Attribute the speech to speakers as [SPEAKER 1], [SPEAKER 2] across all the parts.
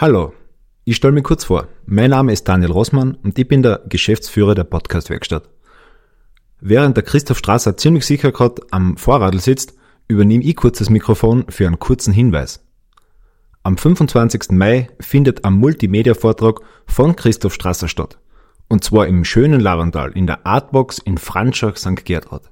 [SPEAKER 1] Hallo, ich stelle mich kurz vor. Mein Name ist Daniel Rossmann und ich bin der Geschäftsführer der Podcast-Werkstatt. Während der Christoph Strasser ziemlich sicher gerade am Vorradl sitzt, übernehme ich kurz das Mikrofon für einen kurzen Hinweis. Am 25. Mai findet ein Multimedia-Vortrag von Christoph Strasser statt. Und zwar im schönen Larental in der Artbox in Franschach, St. Gertraud.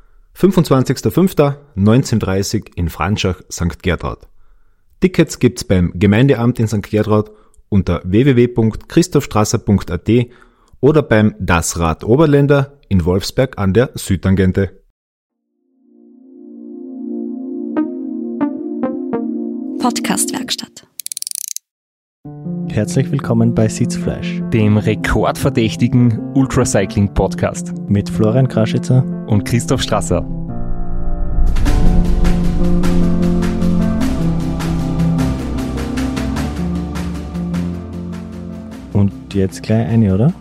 [SPEAKER 1] 25.05.19:30 in Franschach, St. Gertraud. Tickets gibt's beim Gemeindeamt in St. Gertraud unter www.christophstrasser.at oder beim Das Rad Oberländer in Wolfsberg an der Südtangente.
[SPEAKER 2] Podcast-Werkstatt.
[SPEAKER 3] Herzlich willkommen bei Sitzfleisch,
[SPEAKER 4] dem rekordverdächtigen Ultracycling-Podcast
[SPEAKER 3] mit Florian Kraschitzer
[SPEAKER 4] und Christoph Strasser.
[SPEAKER 3] Und jetzt gleich eine, oder?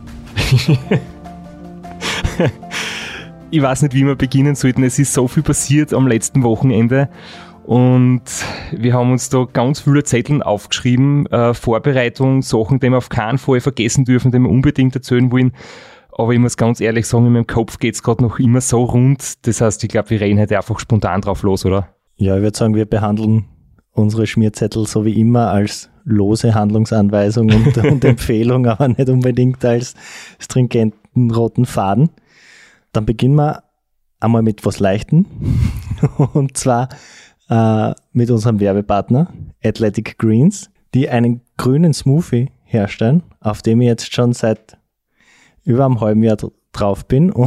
[SPEAKER 4] Ich weiß nicht, wie wir beginnen sollten. Es ist so viel passiert am letzten Wochenende. Und wir haben uns da ganz viele Zetteln aufgeschrieben, Vorbereitung, Sachen, die wir auf keinen Fall vergessen dürfen, die wir unbedingt erzählen wollen. Aber ich muss ganz ehrlich sagen, in meinem Kopf geht's gerade noch immer so rund. Das heißt, ich glaube, wir reden heute einfach spontan drauf los, oder?
[SPEAKER 3] Ja, ich würde sagen, wir behandeln unsere Schmierzettel so wie immer als lose Handlungsanweisung und Empfehlung, aber nicht unbedingt als stringenten roten Faden. Dann beginnen wir einmal mit was Leichtem. Und zwar mit unserem Werbepartner Athletic Greens, die einen grünen Smoothie herstellen, auf dem ich jetzt schon seit über einem halben Jahr drauf bin und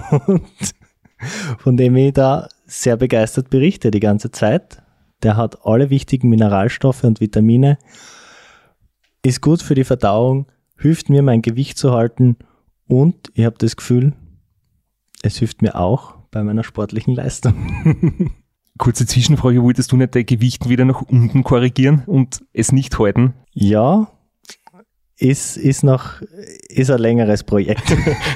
[SPEAKER 3] von dem ich da sehr begeistert berichte die ganze Zeit. Der hat alle wichtigen Mineralstoffe und Vitamine, ist gut für die Verdauung, hilft mir, mein Gewicht zu halten und ich habe das Gefühl, es hilft mir auch bei meiner sportlichen Leistung.
[SPEAKER 4] Kurze Zwischenfrage, wolltest du nicht dein Gewicht wieder nach unten korrigieren und es nicht halten?
[SPEAKER 3] Ja, ist ein längeres Projekt.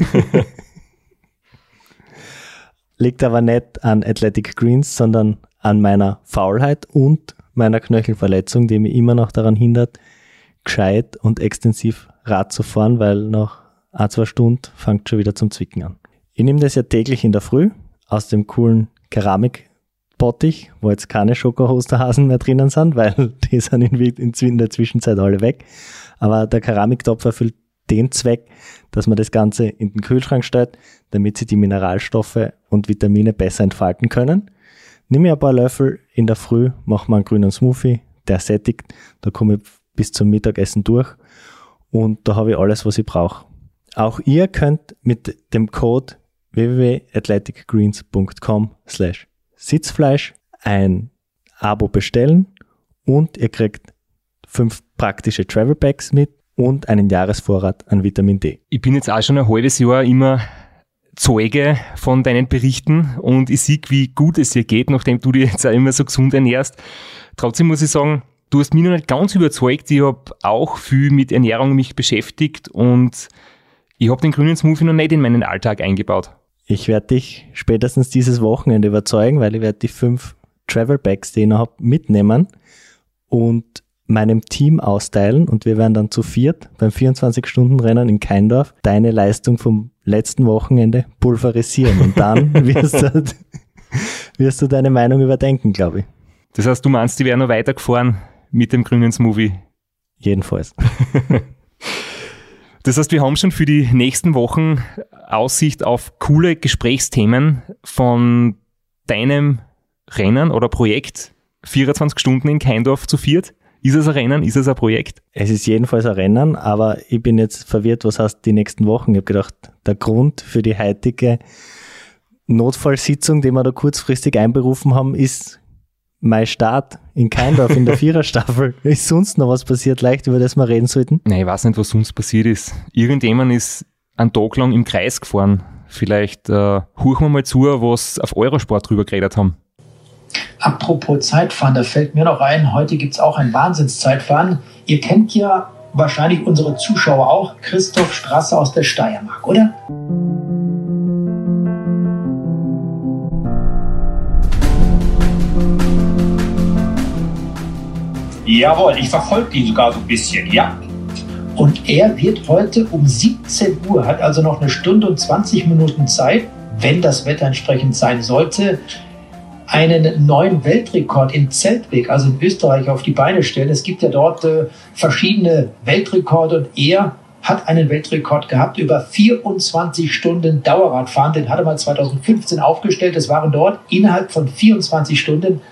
[SPEAKER 3] Liegt aber nicht an Athletic Greens, sondern an meiner Faulheit und meiner Knöchelverletzung, die mich immer noch daran hindert, gescheit und extensiv Rad zu fahren, weil nach 1-2 Stunden fängt schon wieder zum Zwicken an. Ich nehme das ja täglich in der Früh aus dem coolen Keramikbottich, wo jetzt keine Schokohosterhasen mehr drinnen sind, weil die sind in der Zwischenzeit alle weg. Aber der Keramiktopf erfüllt den Zweck, dass man das Ganze in den Kühlschrank stellt, damit sich die Mineralstoffe und Vitamine besser entfalten können. Nimm mir ein paar Löffel in der Früh, mach mal einen grünen Smoothie, der sättigt, da komme ich bis zum Mittagessen durch und da habe ich alles, was ich brauche. Auch ihr könnt mit dem Code www.athleticgreens.com/Sitzfleisch ein Abo bestellen und ihr kriegt 5 praktische Travel Packs mit und einen Jahresvorrat an Vitamin D.
[SPEAKER 4] Ich bin jetzt auch schon ein halbes Jahr immer Zeuge von deinen Berichten und ich sehe, wie gut es dir geht, nachdem du dich jetzt auch immer so gesund ernährst. Trotzdem muss ich sagen, du hast mich noch nicht ganz überzeugt. Ich habe auch viel mit Ernährung mich beschäftigt und ich habe den grünen Smoothie noch nicht in meinen Alltag eingebaut.
[SPEAKER 3] Ich werde dich spätestens dieses Wochenende überzeugen, weil ich werde die 5 Travel Packs, die ich noch habe, mitnehmen und meinem Team austeilen und wir werden dann zu viert beim 24-Stunden-Rennen in Keindorf deine Leistung vom letzten Wochenende pulverisieren und dann wirst du deine Meinung überdenken, glaube ich.
[SPEAKER 4] Das heißt, du meinst, die wären noch weitergefahren mit dem grünen Smoothie?
[SPEAKER 3] Jedenfalls.
[SPEAKER 4] Das heißt, wir haben schon für die nächsten Wochen Aussicht auf coole Gesprächsthemen von deinem Rennen oder Projekt 24 Stunden in Keindorf zu viert. Ist es ein Rennen? Ist es ein Projekt?
[SPEAKER 3] Es ist jedenfalls ein Rennen, aber ich bin jetzt verwirrt, was heißt die nächsten Wochen? Ich habe gedacht, der Grund für die heutige Notfallsitzung, die wir da kurzfristig einberufen haben, ist mein Start in Keindorf in der Viererstaffel. Ist sonst noch was passiert, leicht, über das wir reden sollten?
[SPEAKER 4] Nein, ich weiß nicht, was sonst passiert ist. Irgendjemand ist einen Tag lang im Kreis gefahren. Vielleicht hören wir mal zu, was auf Eurosport drüber geredet haben.
[SPEAKER 5] Apropos Zeitfahren, da fällt mir noch ein, heute gibt es auch ein Wahnsinnszeitfahren. Ihr kennt ja wahrscheinlich unsere Zuschauer auch, Christoph Strasser aus der Steiermark, oder?
[SPEAKER 2] Jawohl, ich verfolge ihn sogar so ein bisschen, ja.
[SPEAKER 5] Und er wird heute um 17 Uhr, hat also noch 1 Stunde und 20 Minuten Zeit, wenn das Wetter entsprechend sein sollte, einen neuen Weltrekord in Zeltweg, also in Österreich, auf die Beine stellen. Es gibt ja dort verschiedene Weltrekorde und er hat einen Weltrekord gehabt über 24 Stunden Dauerradfahren. Den hat er mal 2015 aufgestellt. Es waren dort innerhalb von 24 Stunden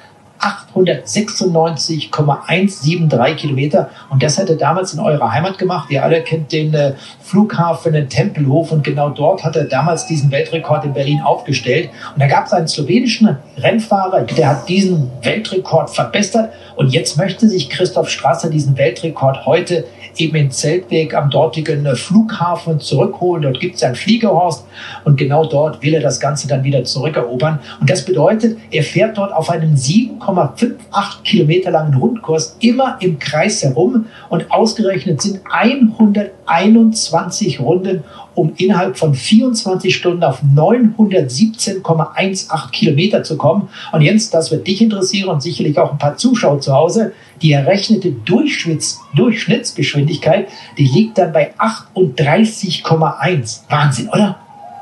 [SPEAKER 5] 896,173 Kilometer. Und das hat er damals in eurer Heimat gemacht. Ihr alle kennt den Flughafen in Tempelhof. Und genau dort hat er damals diesen Weltrekord in Berlin aufgestellt. Und da gab es einen slowenischen Rennfahrer, der hat diesen Weltrekord verbessert. Und jetzt möchte sich Christoph Strasser diesen Weltrekord heute eben in Zeltweg am dortigen Flughafen zurückholen. Dort gibt es ein Fliegerhorst und genau dort will er das Ganze dann wieder zurückerobern. Und das bedeutet, er fährt dort auf einem 7,58 Kilometer langen Rundkurs immer im Kreis herum und ausgerechnet sind 121 Runden, um innerhalb von 24 Stunden auf 917,18 Kilometer zu kommen. Und Jens, das wird dich interessieren und sicherlich auch ein paar Zuschauer zu Hause. Die errechnete Durchschnittsgeschwindigkeit, die liegt dann bei 38,1. Wahnsinn, oder?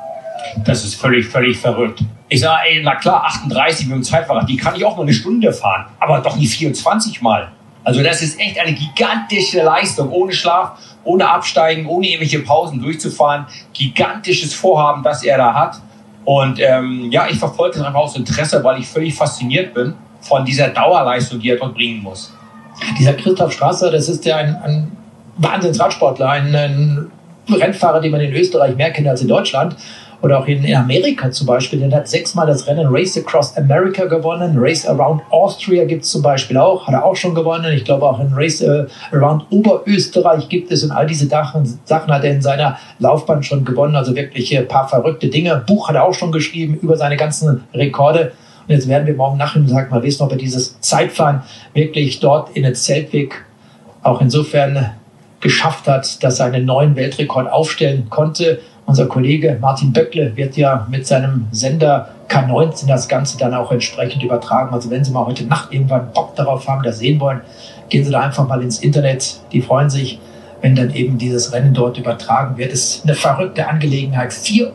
[SPEAKER 2] Das ist völlig verrückt. Ich sage, na klar, 38 mit dem Zeitfahrrad, die kann ich auch mal 1 Stunde fahren, aber doch nicht 24 Mal. Also das ist echt eine gigantische Leistung, ohne Schlaf, ohne Absteigen, ohne irgendwelche Pausen durchzufahren. Gigantisches Vorhaben, das er da hat. Und ich verfolge das einfach aus Interesse, weil ich völlig fasziniert bin von dieser Dauerleistung, die er dort bringen muss.
[SPEAKER 5] Dieser Christoph Strasser, das ist ja ein Wahnsinnsradsportler, ein Rennfahrer, den man in Österreich mehr kennt als in Deutschland. Oder auch in Amerika zum Beispiel. Der hat 6-mal das Rennen Race Across America gewonnen. Race Around Austria gibt es zum Beispiel auch. Hat er auch schon gewonnen. Ich glaube auch in Race Around Oberösterreich gibt es. Und all diese Sachen hat er in seiner Laufbahn schon gewonnen. Also wirklich ein paar verrückte Dinge. Buch hat er auch schon geschrieben über seine ganzen Rekorde. Und jetzt werden wir morgen Nachmittag mal wissen, ob er dieses Zeitfahren wirklich dort in den Zeltweg auch insofern geschafft hat, dass er einen neuen Weltrekord aufstellen konnte. Unser Kollege Martin Böckle wird ja mit seinem Sender K19 das Ganze dann auch entsprechend übertragen. Also wenn Sie mal heute Nacht irgendwann Bock darauf haben, das sehen wollen, gehen Sie da einfach mal ins Internet. Die freuen sich, wenn dann eben dieses Rennen dort übertragen wird. Es ist eine verrückte Angelegenheit.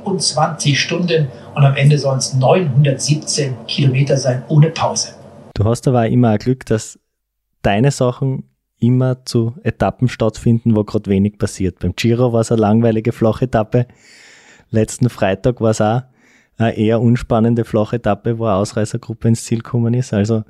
[SPEAKER 5] 24 Stunden und am Ende sollen es 917 Kilometer sein, ohne Pause.
[SPEAKER 3] Du hast aber auch immer ein Glück, dass deine Sachen immer zu Etappen stattfinden, wo gerade wenig passiert. Beim Giro war es eine langweilige Flachetappe. Letzten Freitag war es auch eine eher unspannende Flachetappe, wo eine Ausreißergruppe ins Ziel gekommen ist. Also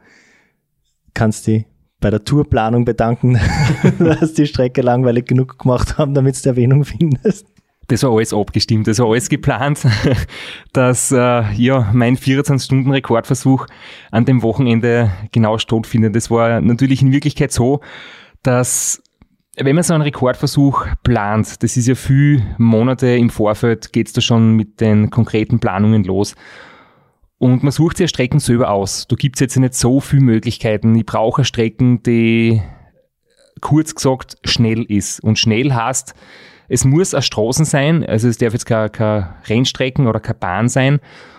[SPEAKER 3] kannst du dich bei der Tourplanung bedanken, dass die Strecke langweilig genug gemacht haben, damit du Erwähnung findest.
[SPEAKER 4] Das war alles abgestimmt, das war alles geplant, dass mein 24-Stunden-Rekordversuch an dem Wochenende genau stattfindet. Das war natürlich in Wirklichkeit so, dass wenn man so einen Rekordversuch plant, das ist ja viele Monate im Vorfeld, geht's da schon mit den konkreten Planungen los. Und man sucht sich ja Strecken selber aus. Da gibt's jetzt nicht so viele Möglichkeiten. Ich brauche Strecken, die kurz gesagt schnell ist. Und schnell heißt, es muss eine Straßen sein, also es darf jetzt keine Rennstrecken oder keine Bahn sein.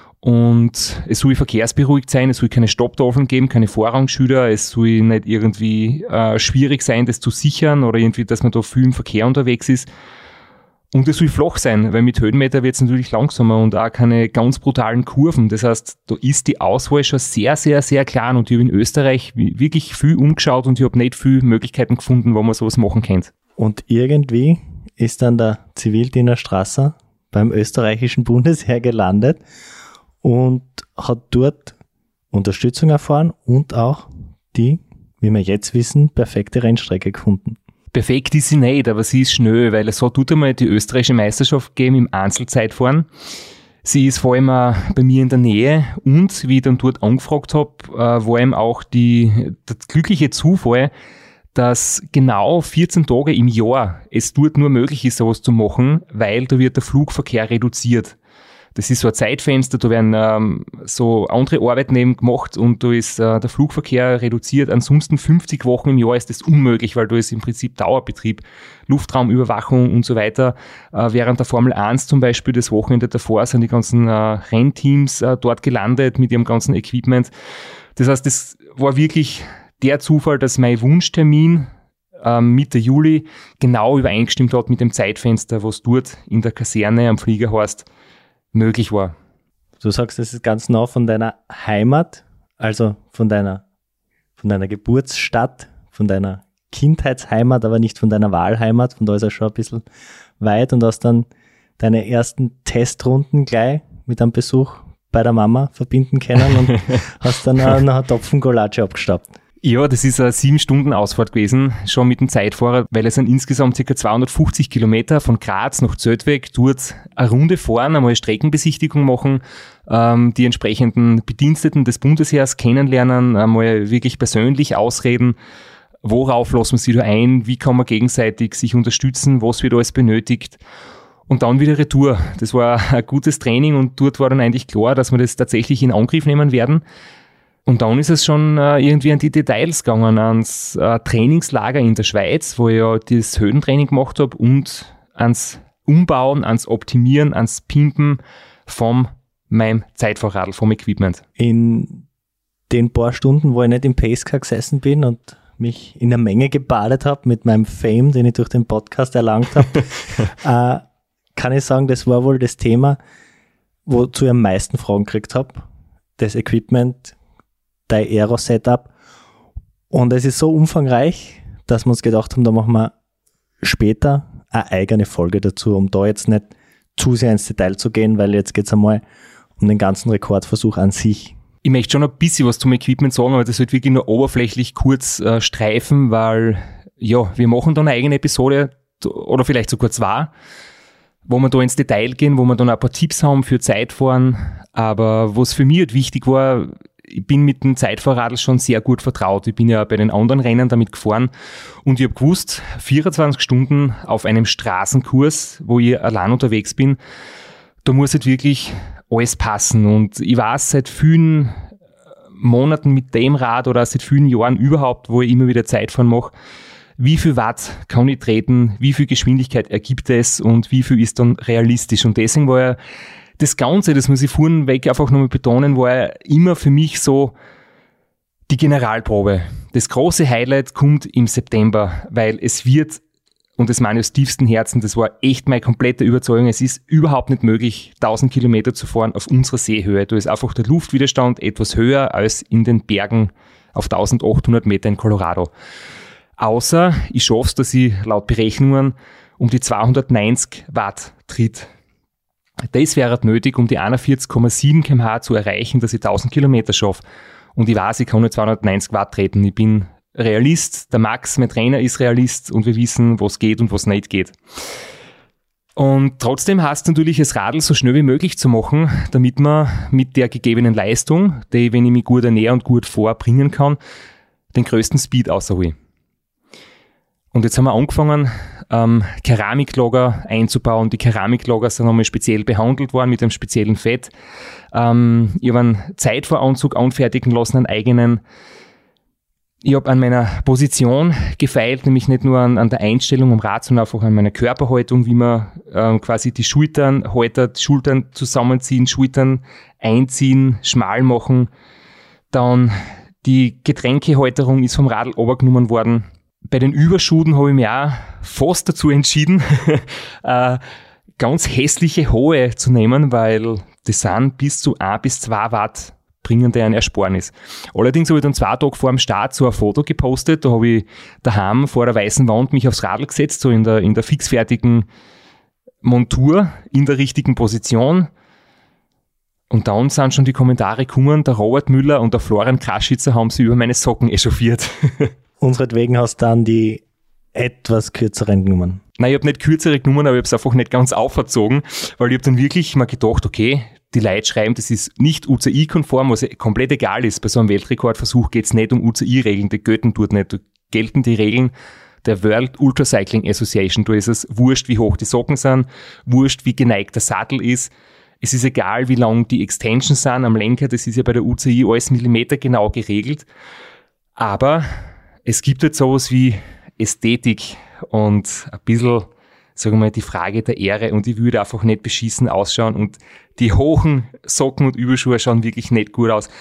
[SPEAKER 4] Und es soll verkehrsberuhigt sein, es soll keine Stopptafeln geben, keine Vorrangschilder, es soll nicht irgendwie schwierig sein, das zu sichern oder irgendwie, dass man da viel im Verkehr unterwegs ist. Und es soll flach sein, weil mit Höhenmeter wird es natürlich langsamer und auch keine ganz brutalen Kurven. Das heißt, da ist die Auswahl schon sehr, sehr, sehr klein und ich habe in Österreich wirklich viel umgeschaut und ich habe nicht viele Möglichkeiten gefunden, wo man sowas machen kann.
[SPEAKER 3] Und irgendwie ist dann der Zivildiener Strasser beim österreichischen Bundesheer gelandet und hat dort Unterstützung erfahren und auch die, wie wir jetzt wissen, perfekte Rennstrecke gefunden.
[SPEAKER 4] Perfekt ist sie nicht, aber sie ist schnell, weil es hat dort einmal die österreichische Meisterschaft gegeben im Einzelzeitfahren. Sie ist vor allem auch bei mir in der Nähe und wie ich dann dort angefragt habe, war eben auch der glückliche Zufall, dass genau 14 Tage im Jahr es dort nur möglich ist, sowas zu machen, weil da wird der Flugverkehr reduziert. Das ist so ein Zeitfenster, da werden so andere Arbeiten eben gemacht und da ist der Flugverkehr reduziert. Ansonsten 50 Wochen im Jahr ist das unmöglich, weil da ist im Prinzip Dauerbetrieb, Luftraumüberwachung und so weiter. Während der Formel 1 zum Beispiel das Wochenende davor sind die ganzen Rennteams dort gelandet mit ihrem ganzen Equipment. Das heißt, das war wirklich der Zufall, dass mein Wunschtermin Mitte Juli genau übereingestimmt hat mit dem Zeitfenster, was dort in der Kaserne am Fliegerhorst möglich war.
[SPEAKER 3] Du sagst, das ist ganz nah von deiner Heimat, also von deiner Geburtsstadt, von deiner Kindheitsheimat, aber nicht von deiner Wahlheimat, von da ist er schon ein bisschen weit und hast dann deine ersten Testrunden gleich mit einem Besuch bei der Mama verbinden können und hast dann noch einen Topfen Gulatsche abgestaubt.
[SPEAKER 4] Ja, das ist eine 7-Stunden-Ausfahrt gewesen, schon mit dem Zeitfahrer, weil es sind insgesamt ca. 250 Kilometer von Graz nach Zeltweg, dort eine Runde fahren, einmal Streckenbesichtigung machen, die entsprechenden Bediensteten des Bundesheers kennenlernen, einmal wirklich persönlich ausreden, worauf lassen wir sich da ein, wie kann man gegenseitig sich unterstützen, was wird alles benötigt. Und dann wieder Retour. Das war ein gutes Training und dort war dann eigentlich klar, dass wir das tatsächlich in Angriff nehmen werden. Und dann ist es schon irgendwie an die Details gegangen, ans Trainingslager in der Schweiz, wo ich ja das Höhentraining gemacht habe und ans Umbauen, ans Optimieren, ans Pimpen von meinem Zeitfahrradl, vom Equipment.
[SPEAKER 3] In den paar Stunden, wo ich nicht im Pacecar gesessen bin und mich in der Menge gebadet habe mit meinem Fame, den ich durch den Podcast erlangt habe, kann ich sagen, das war wohl das Thema, wozu ich am meisten Fragen gekriegt habe. Das Equipment, dein Aero-Setup. Und es ist so umfangreich, dass wir uns gedacht haben, da machen wir später eine eigene Folge dazu, um da jetzt nicht zu sehr ins Detail zu gehen, weil jetzt geht es einmal um den ganzen Rekordversuch an sich.
[SPEAKER 4] Ich möchte schon ein bisschen was zum Equipment sagen, aber das wird wirklich nur oberflächlich kurz streifen, weil ja, wir machen dann eine eigene Episode oder vielleicht sogar 2, wo wir da ins Detail gehen, wo wir dann ein paar Tipps haben für Zeitfahren. Aber was für mich halt wichtig war, ich bin mit dem Zeitfahrradl schon sehr gut vertraut. Ich bin ja bei den anderen Rennen damit gefahren und ich habe gewusst, 24 Stunden auf einem Straßenkurs, wo ich allein unterwegs bin, da muss halt wirklich alles passen. Und ich weiß seit vielen Monaten mit dem Rad oder seit vielen Jahren überhaupt, wo ich immer wieder Zeitfahren mache, wie viel Watt kann ich treten, wie viel Geschwindigkeit ergibt es und wie viel ist dann realistisch. Und deswegen war ja das Ganze, das muss ich vorneweg einfach nochmal betonen, war ja immer für mich so die Generalprobe. Das große Highlight kommt im September, weil es wird, und das meine ich aus tiefstem Herzen, das war echt meine komplette Überzeugung, es ist überhaupt nicht möglich, 1000 Kilometer zu fahren auf unserer Seehöhe. Da ist einfach der Luftwiderstand etwas höher als in den Bergen auf 1800 Meter in Colorado. Außer ich schaffe es, dass ich laut Berechnungen um die 290 Watt tritt. Das wäre nötig, um die 41,7 km/h zu erreichen, dass ich 1000 Kilometer schaffe. Und ich weiß, ich kann nicht 290 Watt treten. Ich bin Realist, der Max, mein Trainer, ist Realist und wir wissen, was geht und was nicht geht. Und trotzdem heißt es natürlich, das Radl so schnell wie möglich zu machen, damit man mit der gegebenen Leistung, die, wenn ich mich gut ernähre und gut vorbringen kann, den größten Speed außerhole. Und jetzt haben wir angefangen, Keramiklager einzubauen. Die Keramiklager sind nochmal speziell behandelt worden mit einem speziellen Fett. Ich habe einen Zeitfahranzug anfertigen lassen, einen eigenen. Ich habe an meiner Position gefeilt, nämlich nicht nur an der Einstellung am Rad, sondern einfach an meiner Körperhaltung, wie man quasi die Schultern haltet, Schultern zusammenziehen, Schultern einziehen, schmal machen. Dann die Getränkehalterung ist vom Radl runtergenommen worden. Bei den Überschuden habe ich mich auch fast dazu entschieden, ganz hässliche hohe zu nehmen, weil das sind bis zu 1 bis 2 Watt bringende ein Ersparnis. Allerdings habe ich dann 2 Tage vor dem Start so ein Foto gepostet, da habe ich daheim vor der weißen Wand mich aufs Radl gesetzt, so in der fixfertigen Montur, in der richtigen Position. Und dann sind schon die Kommentare gekommen, der Robert Müller und der Florian Kraschitzer haben sich über meine Socken echauffiert.
[SPEAKER 3] Unseretwegen hast du dann die etwas kürzeren genommen.
[SPEAKER 4] Nein, ich habe nicht kürzere genommen, aber ich habe es einfach nicht ganz aufgezogen, weil ich habe dann wirklich mal gedacht, okay, die Leute schreiben, das ist nicht UCI-konform, was komplett egal ist. Bei so einem Weltrekordversuch geht es nicht um UCI-Regeln, die gelten dort nicht. Da gelten die Regeln der World Ultra Cycling Association. Da ist es wurscht, wie hoch die Socken sind, wurscht, wie geneigt der Sattel ist. Es ist egal, wie lang die Extensions sind am Lenker, das ist ja bei der UCI alles millimetergenau geregelt. Aber es gibt jetzt sowas wie Ästhetik und ein bisschen, sagen wir mal, die Frage der Ehre und ich würde einfach nicht beschissen ausschauen und die hohen Socken und Überschuhe schauen wirklich nicht gut aus.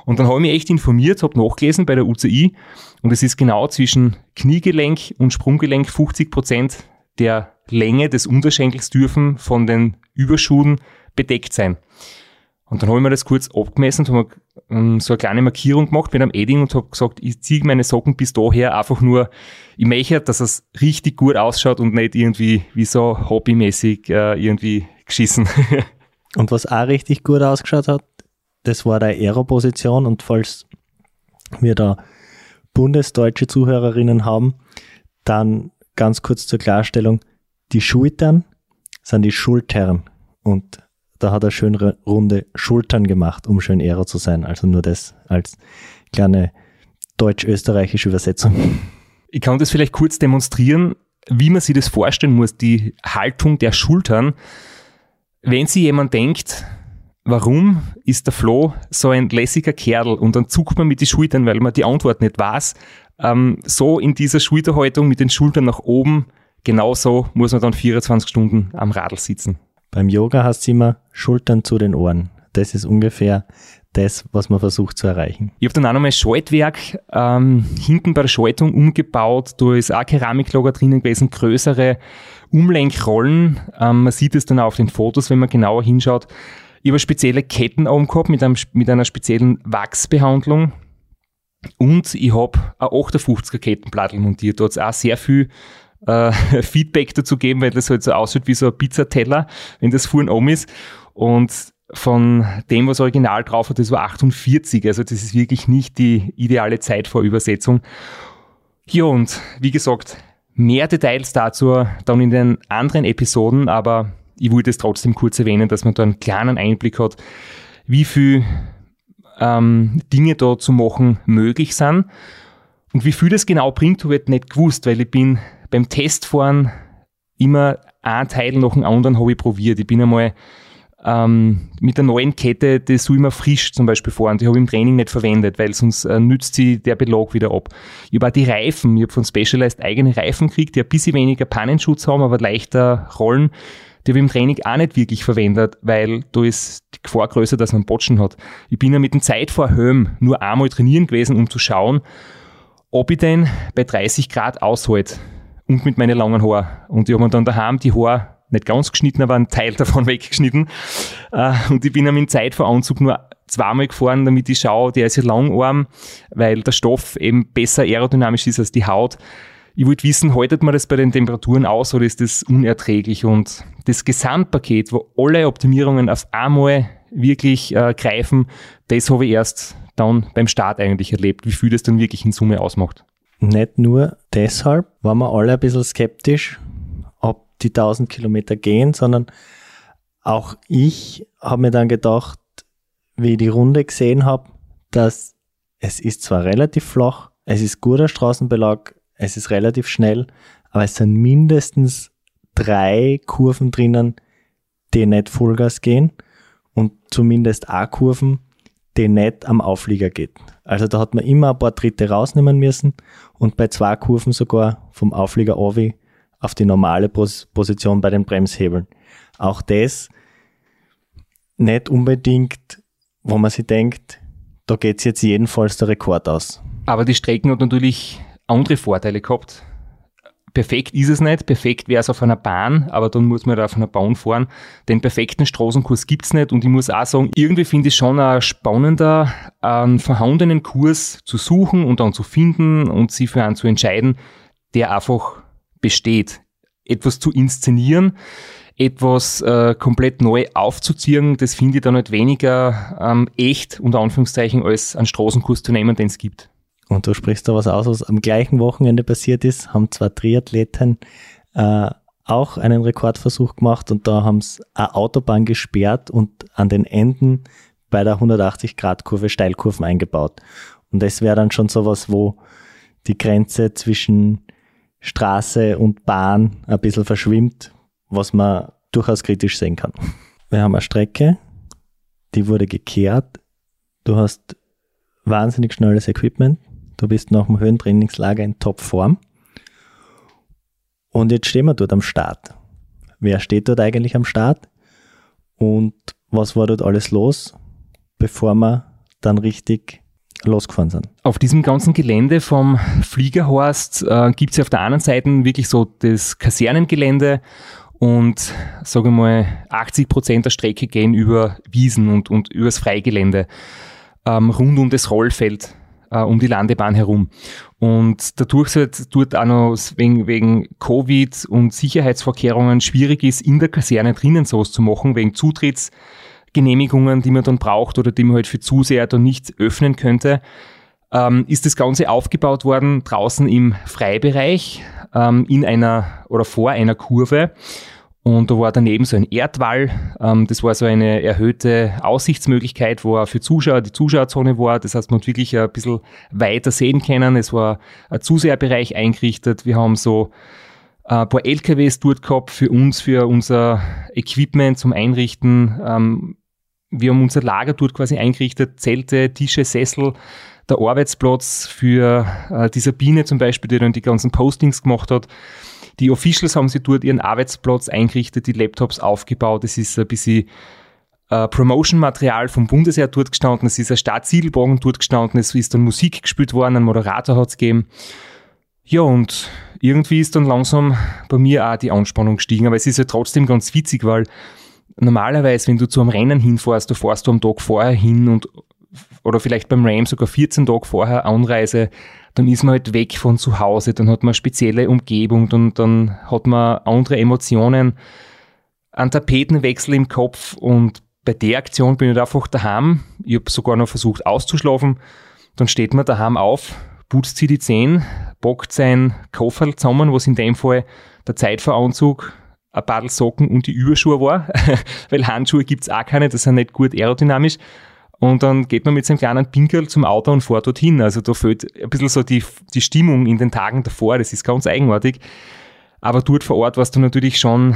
[SPEAKER 4] Und dann habe ich mich echt informiert, habe nachgelesen bei der UCI und es ist genau zwischen Kniegelenk und Sprunggelenk 50% der Länge des Unterschenkels dürfen von den Überschuhen bedeckt sein. Und dann habe ich mir das kurz abgemessen und habe so eine kleine Markierung gemacht mit einem Edding und habe gesagt, ich ziehe meine Socken bis daher einfach nur, ich möchte, dass es richtig gut ausschaut und nicht irgendwie wie so hobbymäßig irgendwie geschissen.
[SPEAKER 3] Und was auch richtig gut ausgeschaut hat, das war die Aero-Position, und falls wir da bundesdeutsche Zuhörerinnen haben, dann ganz kurz zur Klarstellung, die Schultern sind die Schultern, und da hat er schön runde Schultern gemacht, um schön Aero zu sein. Also nur das als kleine deutsch-österreichische Übersetzung.
[SPEAKER 4] Ich kann das vielleicht kurz demonstrieren, wie man sich das vorstellen muss, die Haltung der Schultern. Wenn sich jemand denkt, warum ist der Flo so ein lässiger Kerl, und dann zuckt man mit den Schultern, weil man die Antwort nicht weiß, so in dieser Schulterhaltung mit den Schultern nach oben, genauso muss man dann 24 Stunden am Radl sitzen.
[SPEAKER 3] Beim Yoga heißt es immer Schultern zu den Ohren. Das ist ungefähr das, was man versucht zu erreichen.
[SPEAKER 4] Ich habe dann auch nochmal ein Schaltwerk hinten bei der Schaltung umgebaut. Da ist auch Keramiklager drinnen gewesen, größere Umlenkrollen. Man sieht es dann auch auf den Fotos, wenn man genauer hinschaut. Ich habe spezielle Ketten oben gehabt mit einer speziellen Wachsbehandlung. Und ich habe ein 58er Kettenplattel montiert. Da hat es auch sehr viel Feedback dazu geben, weil das halt so aussieht wie so ein Pizzateller, wenn das vorne oben ist. Und von dem, was original drauf hat, das war 48. Also das ist wirklich nicht die ideale Zeit vor Übersetzung. Ja, und wie gesagt, mehr Details dazu dann in den anderen Episoden, aber ich wollte es trotzdem kurz erwähnen, dass man da einen kleinen Einblick hat, wie viel Dinge da zu machen möglich sind. Und wie viel das genau bringt, habe ich nicht gewusst, weil ich bin beim Testfahren immer ein Teil nach dem anderen habe ich probiert. Ich bin einmal mit der neuen Kette, die soll immer frisch zum Beispiel fahren, die habe ich im Training nicht verwendet, weil sonst nützt sie der Belag wieder ab. Ich habe auch die Reifen, ich habe von Specialized eigene Reifen gekriegt, die ein bisschen weniger Pannenschutz haben, aber leichter rollen. Die habe ich im Training auch nicht wirklich verwendet, weil da ist die Gefahr größer, dass man Botschen hat. Ich bin ja mit dem Zeitfahrhelm nur einmal trainieren gewesen, um zu schauen, ob ich denn bei 30 Grad aushalte und mit meinen langen Haaren. Und ich habe mir dann daheim die Haare nicht ganz geschnitten, aber einen Teil davon weggeschnitten. Und ich bin mit dem Zeitfahranzug nur zweimal gefahren, damit ich schaue, der ist ja langarm, weil der Stoff eben besser aerodynamisch ist als die Haut. Ich wollte wissen, haltet man das bei den Temperaturen aus oder ist das unerträglich? Und das Gesamtpaket, wo alle Optimierungen auf einmal wirklich greifen, das habe ich erst dann beim Start eigentlich erlebt, wie viel das dann wirklich in Summe ausmacht.
[SPEAKER 3] Nicht nur deshalb waren wir alle ein bisschen skeptisch, ob die 1000 Kilometer gehen, sondern auch ich habe mir dann gedacht, wie ich die Runde gesehen habe, dass es ist zwar relativ flach, es ist guter Straßenbelag, es ist relativ schnell, aber es sind mindestens 3 Kurven drinnen, die nicht Vollgas gehen, und zumindest auch Kurven, die nicht am Auflieger geht. Also da hat man immer ein paar Tritte rausnehmen müssen und bei 2 Kurven sogar vom Auflieger auf die normale Position bei den Bremshebeln. Auch das nicht unbedingt, wo man sich denkt, da geht es jetzt jedenfalls der Rekord aus.
[SPEAKER 4] Aber die Strecken hat natürlich andere Vorteile gehabt. Perfekt ist es nicht, perfekt wäre es auf einer Bahn, aber dann muss man da auf einer Bahn fahren. Den perfekten Straßenkurs gibt es nicht, und ich muss auch sagen, irgendwie finde ich schon auch spannender, einen vorhandenen Kurs zu suchen und dann zu finden und sich für einen zu entscheiden, der einfach besteht. Etwas zu inszenieren, etwas komplett neu aufzuziehen, das finde ich dann halt weniger echt, unter Anführungszeichen, als einen Straßenkurs zu nehmen, den es gibt.
[SPEAKER 3] Und du sprichst da was aus, was am gleichen Wochenende passiert ist, haben 2 Triathleten auch einen Rekordversuch gemacht, und da haben sie eine Autobahn gesperrt und an den Enden bei der 180-Grad-Kurve Steilkurven eingebaut. Und das wäre dann schon sowas, wo die Grenze zwischen Straße und Bahn ein bisschen verschwimmt, was man durchaus kritisch sehen kann. Wir haben eine Strecke, die wurde gekehrt. Du hast wahnsinnig schnelles Equipment. Du bist nach dem Höhentrainingslager in Topform. Und jetzt stehen wir dort am Start. Wer steht dort eigentlich am Start? Und was war dort alles los, bevor wir dann richtig losgefahren sind.
[SPEAKER 4] Auf diesem ganzen Gelände vom Fliegerhorst gibt es ja auf der anderen Seite wirklich so das Kasernengelände und, sage ich mal, 80% der Strecke gehen über Wiesen und übers Freigelände, rund um das Rollfeld, um die Landebahn herum. Und dadurch es halt dort auch noch wegen Covid und Sicherheitsvorkehrungen schwierig ist, in der Kaserne drinnen sowas zu machen, wegen Zutrittsgenehmigungen, die man dann braucht oder die man halt für Zuseher dann nicht öffnen könnte, ist das Ganze aufgebaut worden draußen im Freibereich in einer oder vor einer Kurve. Und da war daneben so ein Erdwall, das war so eine erhöhte Aussichtsmöglichkeit, wo auch für Zuschauer die Zuschauerzone war. Das heißt, man hat wirklich ein bisschen weiter sehen können. Es war ein Zuseherbereich eingerichtet. Wir haben so ein paar LKWs dort gehabt für uns, für unser Equipment zum Einrichten. Wir haben unser Lager dort quasi eingerichtet, Zelte, Tische, Sessel, der Arbeitsplatz für die Sabine zum Beispiel, die dann die ganzen Postings gemacht hat. Die Officials haben sich dort ihren Arbeitsplatz eingerichtet, die Laptops aufgebaut. Es ist ein bisschen Promotion-Material vom Bundesheer dort gestanden. Es ist ein Startsiedelbogen dort gestanden. Es ist dann Musik gespielt worden, ein Moderator hat es gegeben. Ja, und irgendwie ist dann langsam bei mir auch die Anspannung gestiegen. Aber es ist ja trotzdem ganz witzig, weil normalerweise, wenn du zu einem Rennen hinfährst, du fährst du am Tag vorher hin oder vielleicht beim Ram sogar 14 Tage vorher Anreise, dann ist man halt weg von zu Hause, dann hat man eine spezielle Umgebung, dann hat man andere Emotionen, einen Tapetenwechsel im Kopf und bei der Aktion bin ich einfach daheim. Ich habe sogar noch versucht auszuschlafen, dann steht man daheim auf, putzt sich die Zähne, packt sein Kofferl zusammen, was in dem Fall der Zeitfahranzug, ein paar Socken und die Überschuhe war, weil Handschuhe gibt's auch keine, das sind nicht gut aerodynamisch. Und dann geht man mit seinem kleinen Pinkerl zum Auto und fährt dorthin. Also da fehlt ein bisschen so die Stimmung in den Tagen davor. Das ist ganz eigenartig. Aber dort vor Ort war es dann natürlich schon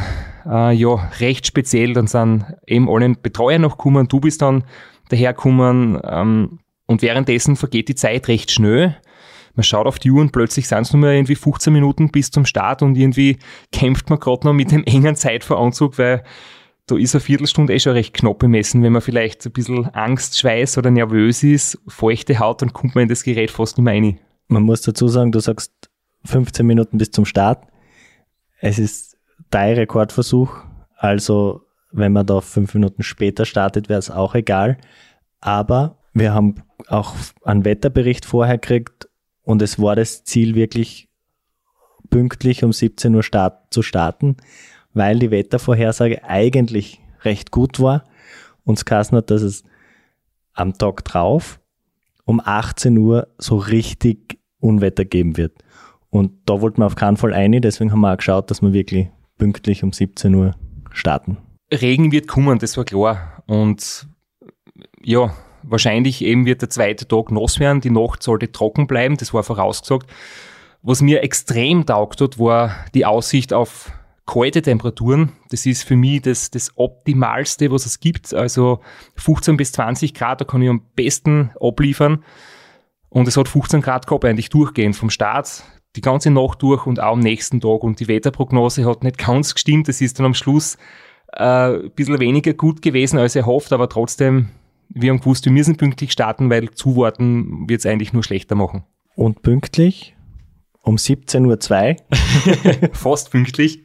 [SPEAKER 4] recht speziell. Dann sind eben alle Betreuer noch gekommen. Du bist dann dahergekommen. Und währenddessen vergeht die Zeit recht schnell. Man schaut auf die Uhr und plötzlich sind es nur mehr irgendwie 15 Minuten bis zum Start. Und irgendwie kämpft man gerade noch mit dem engen Zeitfahranzug, weil da ist eine Viertelstunde schon recht knapp bemessen. Wenn man vielleicht ein bisschen Angst, Schweiß oder nervös ist, feuchte Haut, dann kommt man in das Gerät fast nicht mehr rein.
[SPEAKER 3] Man muss dazu sagen, du sagst 15 Minuten bis zum Start. Es ist dein Rekordversuch. Also wenn man da 5 Minuten später startet, wäre es auch egal. Aber wir haben auch einen Wetterbericht vorher gekriegt und es war das Ziel, wirklich pünktlich um 17 Uhr zu starten, weil die Wettervorhersage eigentlich recht gut war. Uns geheißen hat, dass es am Tag drauf um 18 Uhr so richtig Unwetter geben wird. Und da wollten wir auf keinen Fall rein, deswegen haben wir auch geschaut, dass wir wirklich pünktlich um 17 Uhr starten.
[SPEAKER 4] Regen wird kommen, das war klar. Und ja, wahrscheinlich eben wird der zweite Tag nass werden, die Nacht sollte trocken bleiben, das war vorausgesagt. Was mir extrem taugt hat, war die Aussicht auf kalte Temperaturen. Das ist für mich das Optimalste, was es gibt. Also 15 bis 20 Grad, da kann ich am besten abliefern. Und es hat 15 Grad gehabt, eigentlich durchgehend vom Start, die ganze Nacht durch und auch am nächsten Tag. Und die Wetterprognose hat nicht ganz gestimmt. Es ist dann am Schluss ein bisschen weniger gut gewesen als erhofft, aber trotzdem, wir haben gewusst, wir müssen pünktlich starten, weil zuwarten wird es eigentlich nur schlechter machen.
[SPEAKER 3] Und pünktlich um 17.02 Uhr
[SPEAKER 4] fast pünktlich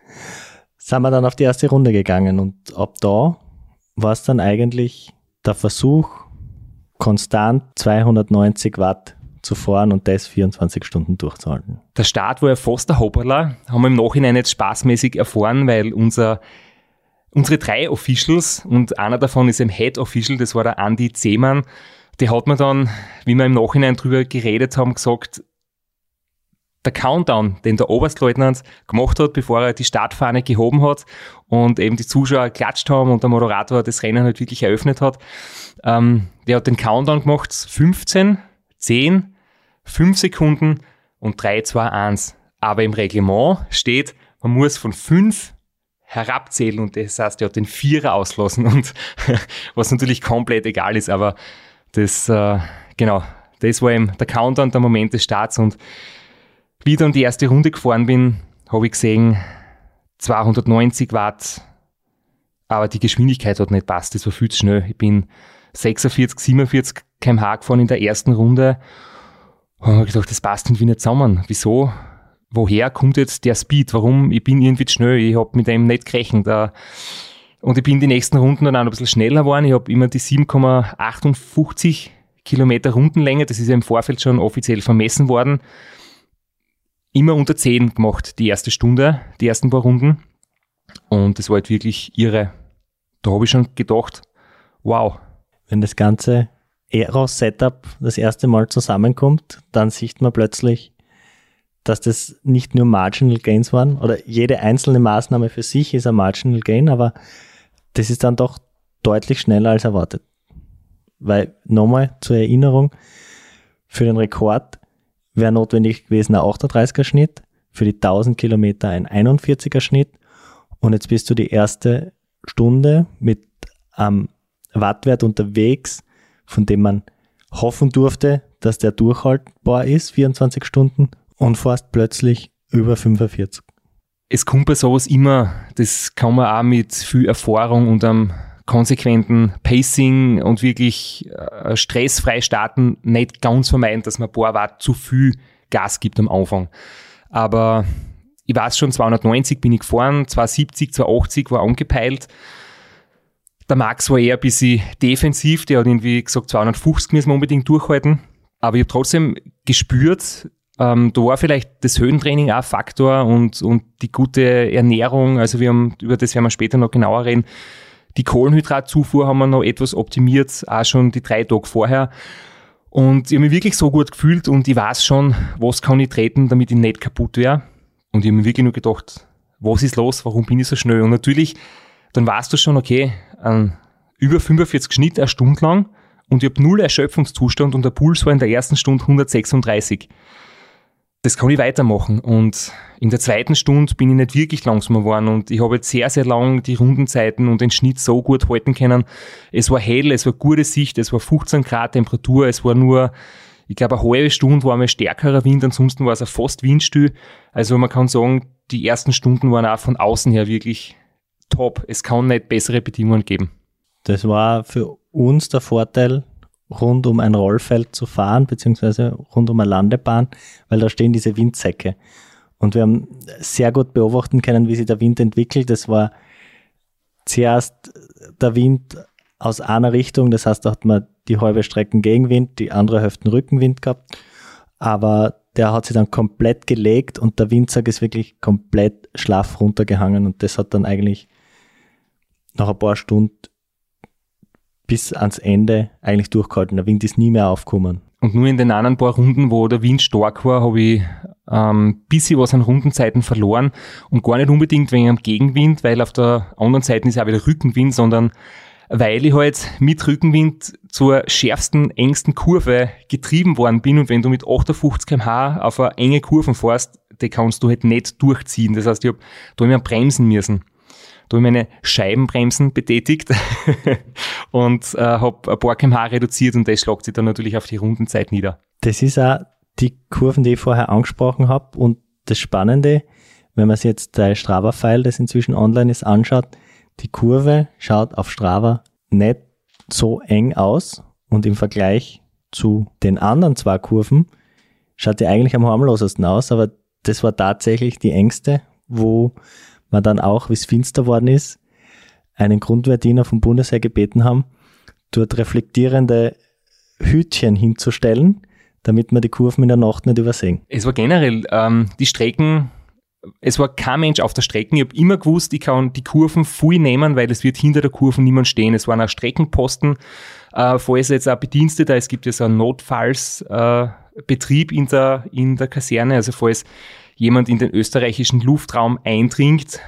[SPEAKER 3] sind wir dann auf die erste Runde gegangen und ab da war es dann eigentlich der Versuch, konstant 290 Watt zu fahren und das 24 Stunden durchzuhalten.
[SPEAKER 4] Der Start war ja fast ein Hopperler, haben wir im Nachhinein jetzt spaßmäßig erfahren, weil unsere 3 Officials und einer davon ist ein Head Official, das war der Andi Zehmann, der hat mir dann, wie wir im Nachhinein drüber geredet haben, gesagt, der Countdown, den der Oberstleutnant gemacht hat, bevor er die Startfahne gehoben hat und eben die Zuschauer geklatscht haben und der Moderator das Rennen halt wirklich eröffnet hat. Der hat den Countdown gemacht, 15, 10, 5 Sekunden und 3, 2, 1. Aber im Reglement steht, man muss von 5 herabzählen und das heißt, er hat den 4er auslassen und was natürlich komplett egal ist, aber das war eben der Countdown, der Moment des Starts und wie ich dann die erste Runde gefahren bin, habe ich gesehen, 290 Watt, aber die Geschwindigkeit hat nicht passt, das war viel zu schnell. Ich bin 46, 47 km/h gefahren in der ersten Runde. Und ich habe gedacht, das passt irgendwie nicht zusammen. Wieso? Woher kommt jetzt der Speed? Warum? Ich bin irgendwie zu schnell. Ich habe mit dem nicht gerechnet. Und ich bin die nächsten Runden dann auch ein bisschen schneller geworden. Ich habe immer die 7,58 Kilometer Rundenlänge, das ist ja im Vorfeld schon offiziell vermessen worden, immer unter 10 gemacht, die erste Stunde, die ersten paar Runden. Und das war halt wirklich irre. Da habe ich schon gedacht, wow.
[SPEAKER 3] Wenn das ganze Aero-Setup das erste Mal zusammenkommt, dann sieht man plötzlich, dass das nicht nur Marginal Gains waren, oder jede einzelne Maßnahme für sich ist ein Marginal Gain, aber das ist dann doch deutlich schneller als erwartet. Weil, nochmal zur Erinnerung, für den Rekord wäre notwendig gewesen ein 38er Schnitt, für die 1000 Kilometer ein 41er Schnitt, und jetzt bist du die erste Stunde mit einem Wattwert unterwegs, von dem man hoffen durfte, dass der durchhaltbar ist, 24 Stunden, und fährst plötzlich über 45.
[SPEAKER 4] Es kommt bei sowas immer, das kann man auch mit viel Erfahrung und einem konsequenten Pacing und wirklich stressfrei starten nicht ganz vermeiden, dass man ein paar Watt zu viel Gas gibt am Anfang. Aber ich weiß schon, 290 bin ich gefahren, 270, 280 war angepeilt. Der Max war eher ein bisschen defensiv, der hat irgendwie gesagt, 250 müssen wir unbedingt durchhalten. Aber ich habe trotzdem gespürt, da war vielleicht das Höhentraining auch ein Faktor und die gute Ernährung, also über das werden wir später noch genauer reden. Die Kohlenhydratzufuhr haben wir noch etwas optimiert, auch schon die 3 Tage vorher. Und ich habe mich wirklich so gut gefühlt und ich weiß schon, was kann ich treten, damit ich nicht kaputt wäre. Und ich habe mir wirklich nur gedacht, was ist los, warum bin ich so schnell? Und natürlich, dann weißt du schon, okay, über 45 Schnitt eine Stunde lang und ich habe 0 Erschöpfungszustand und der Puls war in der ersten Stunde 136. Das kann ich weitermachen. Und in der zweiten Stunde bin ich nicht wirklich langsamer geworden und ich habe jetzt sehr, sehr lang die Rundenzeiten und den Schnitt so gut halten können. Es war hell, es war gute Sicht, es war 15 Grad Temperatur, es war nur, ich glaube, eine halbe Stunde war mal stärkerer Wind, ansonsten war es auch fast windstill. Also man kann sagen, die ersten Stunden waren auch von außen her wirklich top. Es kann nicht bessere Bedingungen geben.
[SPEAKER 3] Das war für uns der Vorteil, rund um ein Rollfeld zu fahren, beziehungsweise rund um eine Landebahn, weil da stehen diese Windsäcke. Und wir haben sehr gut beobachten können, wie sich der Wind entwickelt. Das war zuerst der Wind aus einer Richtung, das heißt, da hat man die halbe Strecke Gegenwind, die andere Hälfte Rückenwind gehabt, aber der hat sich dann komplett gelegt und der Windsack ist wirklich komplett schlaff runtergehangen und das hat dann eigentlich nach ein paar Stunden bis ans Ende eigentlich durchgehalten. Der Wind ist nie mehr aufgekommen.
[SPEAKER 4] Und nur in den anderen paar Runden, wo der Wind stark war, habe ich ein bisschen was an Rundenzeiten verloren und gar nicht unbedingt wegen am Gegenwind, weil auf der anderen Seite ist auch wieder Rückenwind, sondern weil ich halt mit Rückenwind zur schärfsten, engsten Kurve getrieben worden bin und wenn du mit 58 km/h auf eine enge Kurve fährst, die kannst du halt nicht durchziehen. Das heißt, ich habe da immer bremsen müssen. Da habe ich meine Scheibenbremsen betätigt und habe ein paar km/h reduziert und das schlägt sich dann natürlich auf die Rundenzeit nieder.
[SPEAKER 3] Das ist auch die Kurven, die ich vorher angesprochen habe und das Spannende, wenn man sich jetzt der Strava-File, das inzwischen online ist, anschaut, die Kurve schaut auf Strava nicht so eng aus und im Vergleich zu den anderen 2 Kurven schaut die eigentlich am harmlosesten aus, aber das war tatsächlich die engste, wo man dann auch, wie es finster worden ist, einen Grundwehrdiener vom Bundesheer gebeten haben, dort reflektierende Hütchen hinzustellen, damit wir die Kurven in der Nacht nicht übersehen.
[SPEAKER 4] Es war generell die Strecken, es war kein Mensch auf der Strecke. Ich habe immer gewusst, ich kann die Kurven viel nehmen, weil es wird hinter der Kurve niemand stehen. Es waren auch Streckenposten, falls jetzt auch Bedienstete, es gibt ja so einen Notfallsbetrieb in der Kaserne, also falls jemand in den österreichischen Luftraum eindringt,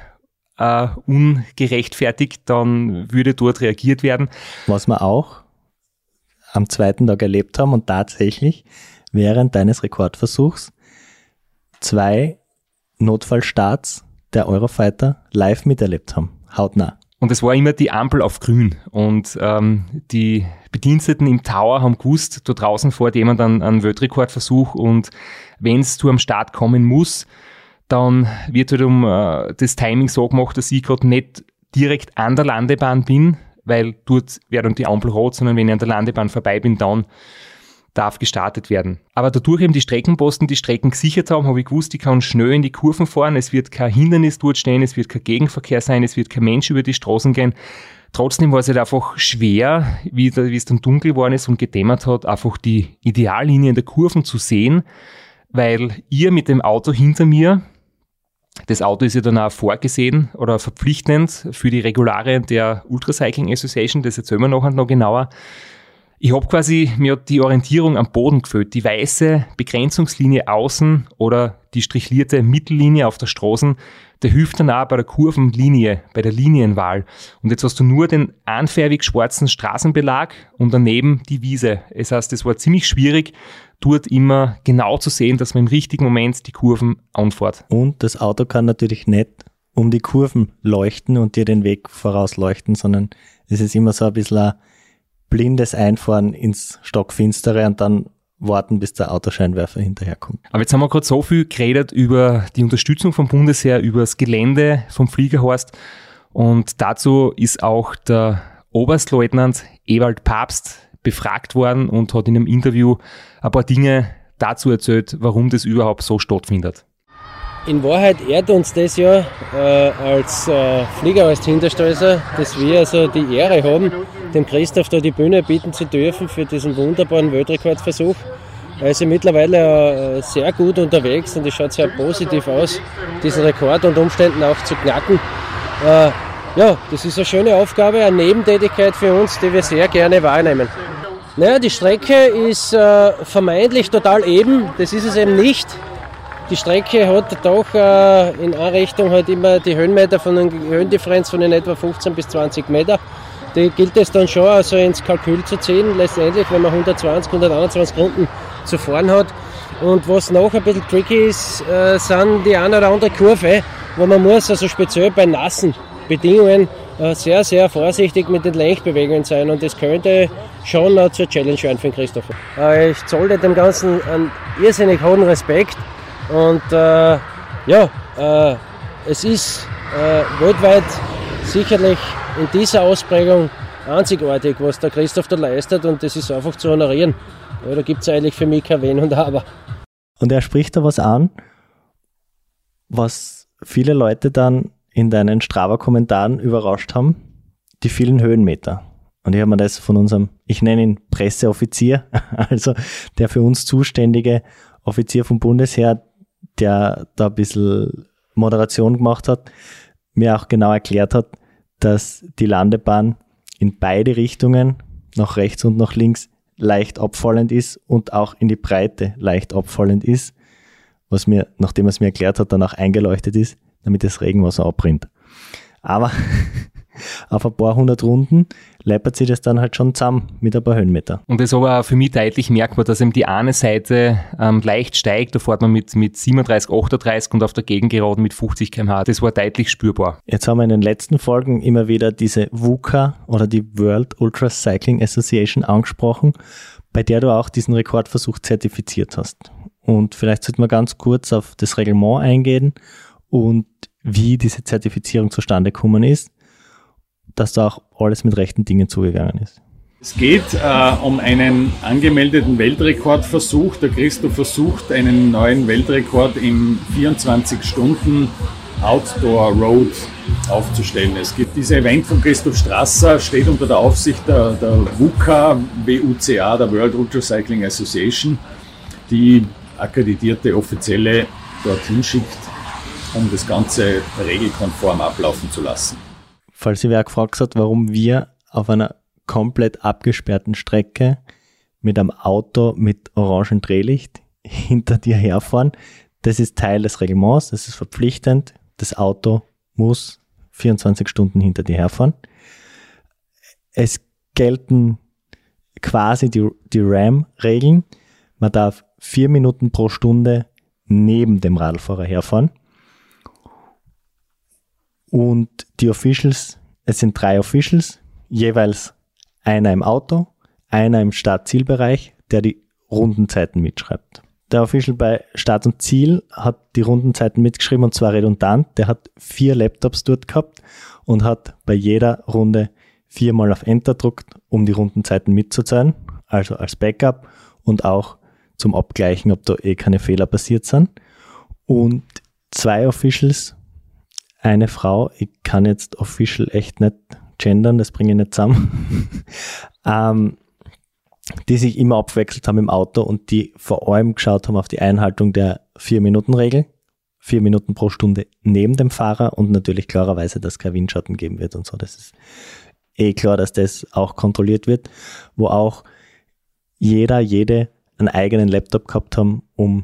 [SPEAKER 4] ungerechtfertigt, dann würde dort reagiert werden.
[SPEAKER 3] Was wir auch am zweiten Tag erlebt haben und tatsächlich während deines Rekordversuchs 2 Notfallstarts der Eurofighter live miterlebt haben, hautnah.
[SPEAKER 4] Und es war immer die Ampel auf grün und die Bediensteten im Tower haben gewusst, da draußen fährt jemand einen Weltrekordversuch und wenn es zu einem Start kommen muss, dann wird halt das Timing so gemacht, dass ich gerade nicht direkt an der Landebahn bin, weil dort wäre dann die Ampel rot, sondern wenn ich an der Landebahn vorbei bin, dann darf gestartet werden. Aber dadurch eben die Streckenposten die Strecken gesichert haben, habe ich gewusst, ich kann schnell in die Kurven fahren, es wird kein Hindernis dort stehen, es wird kein Gegenverkehr sein, es wird kein Mensch über die Straßen gehen. Trotzdem war es halt einfach schwer, wie es dann dunkel geworden ist und gedämmert hat, einfach die Ideallinien der Kurven zu sehen, weil ihr mit dem Auto hinter mir, das Auto ist ja dann auch vorgesehen oder verpflichtend für die Regularien der Ultracycling Association, das erzählen wir nachher noch genauer. Ich habe quasi mir die Orientierung am Boden gefällt, die weiße Begrenzungslinie außen oder die strichlierte Mittellinie auf der Straße, der hilft dann auch bei der Kurvenlinie, bei der Linienwahl. Und jetzt hast du nur den einfärbig schwarzen Straßenbelag und daneben die Wiese. Das heißt, es war ziemlich schwierig, dort immer genau zu sehen, dass man im richtigen Moment die Kurven anfährt.
[SPEAKER 3] Und das Auto kann natürlich nicht um die Kurven leuchten und dir den Weg vorausleuchten, sondern es ist immer so ein bisschen ein blindes Einfahren ins Stockfinstere und dann warten, bis der Autoscheinwerfer hinterherkommt.
[SPEAKER 4] Aber jetzt haben wir gerade so viel geredet über die Unterstützung vom Bundesheer, über das Gelände vom Fliegerhorst und dazu ist auch der Oberstleutnant Ewald Papst befragt worden und hat in einem Interview ein paar Dinge dazu erzählt, warum das überhaupt so stattfindet.
[SPEAKER 6] In Wahrheit ehrt uns das ja als Fliegerhorst Hinterstolzer, dass wir also die Ehre haben, dem Christoph da die Bühne bieten zu dürfen für diesen wunderbaren Weltrekordversuch. Er ist ja mittlerweile sehr gut unterwegs und es schaut sehr positiv aus, diesen Rekord unter Umständen auch zu knacken. Ja, das ist eine schöne Aufgabe, eine Nebentätigkeit für uns, die wir sehr gerne wahrnehmen. Naja, die Strecke ist vermeintlich total eben, das ist es eben nicht. Die Strecke hat doch in einer Richtung halt immer die Höhenmeter von einer Höhendifferenz von in etwa 15 bis 20 Meter. Die gilt es dann schon also ins Kalkül zu ziehen, letztendlich, wenn man 120, 121 Runden zu fahren hat. Und was noch ein bisschen tricky ist, sind die eine oder andere Kurve, wo man muss also speziell bei nassen Bedingungen sehr, sehr vorsichtig mit den Lenkbewegungen sein. Und das könnte schon zur Challenge werden für den Christopher. Ich zolle dem Ganzen einen irrsinnig hohen Respekt. Und es ist weltweit sicherlich in dieser Ausprägung einzigartig, was der Christoph da leistet und das ist einfach zu honorieren. Ja, da gibt es eigentlich für mich kein Wenn und Aber.
[SPEAKER 3] Und er spricht da was an, was viele Leute dann in deinen Strava-Kommentaren überrascht haben, die vielen Höhenmeter. Und ich habe mir das von unserem, ich nenne ihn Presseoffizier, also der für uns zuständige Offizier vom Bundesheer, der da ein bisschen Moderation gemacht hat, mir auch genau erklärt hat, dass die Landebahn in beide Richtungen, nach rechts und nach links, leicht abfallend ist und auch in die Breite leicht abfallend ist, was mir, nachdem er es mir erklärt hat, dann auch eingeleuchtet ist, damit das Regenwasser abrinnt. Aber auf ein paar hundert Runden läppert sich das dann halt schon zusammen mit ein paar Höhenmeter.
[SPEAKER 4] Und das ist aber auch für mich deutlich merkbar, dass eben die eine Seite leicht steigt, da fährt man mit 37, 38 und auf der Gegengeraden mit 50 km/h. Das war deutlich spürbar.
[SPEAKER 3] Jetzt haben wir in den letzten Folgen immer wieder diese WUCA oder die World Ultra Cycling Association angesprochen, bei der du auch diesen Rekordversuch zertifiziert hast. Und vielleicht sollten wir ganz kurz auf das Reglement eingehen und wie diese Zertifizierung zustande gekommen ist, dass da auch alles mit rechten Dingen zugegangen ist.
[SPEAKER 7] Es geht um einen angemeldeten Weltrekordversuch. Der Christoph versucht, einen neuen Weltrekord im 24 Stunden Outdoor Road aufzustellen. Es gibt dieses Event von Christoph Strasser, steht unter der Aufsicht der WUCA, WUCA, der World Ultra Cycling Association, die akkreditierte Offizielle dorthin schickt, um das Ganze regelkonform ablaufen zu lassen.
[SPEAKER 3] Falls ihr wer gefragt hat, warum wir auf einer komplett abgesperrten Strecke mit einem Auto mit orangem Drehlicht hinter dir herfahren, das ist Teil des Reglements, das ist verpflichtend. Das Auto muss 24 Stunden hinter dir herfahren. Es gelten quasi die RAM-Regeln. Man darf 4 Minuten pro Stunde neben dem Radlfahrer herfahren. Und die Officials, es sind 3 Officials, jeweils einer im Auto, einer im Start-Ziel-Bereich, der die Rundenzeiten mitschreibt. Der Official bei Start und Ziel hat die Rundenzeiten mitgeschrieben und zwar redundant. Der hat 4 Laptops dort gehabt und hat bei jeder Runde 4-mal auf Enter drückt, um die Rundenzeiten mitzuzählen, also als Backup und auch zum Abgleichen, ob da keine Fehler passiert sind. Und 2 Officials, eine Frau, ich kann jetzt Official echt nicht gendern, das bringe ich nicht zusammen, die sich immer abgewechselt haben im Auto und die vor allem geschaut haben auf die Einhaltung der 4-Minuten-Regel, 4 Minuten pro Stunde neben dem Fahrer und natürlich klarerweise, dass es kein Windschatten geben wird und so. Das ist klar, dass das auch kontrolliert wird, wo auch jede einen eigenen Laptop gehabt haben, um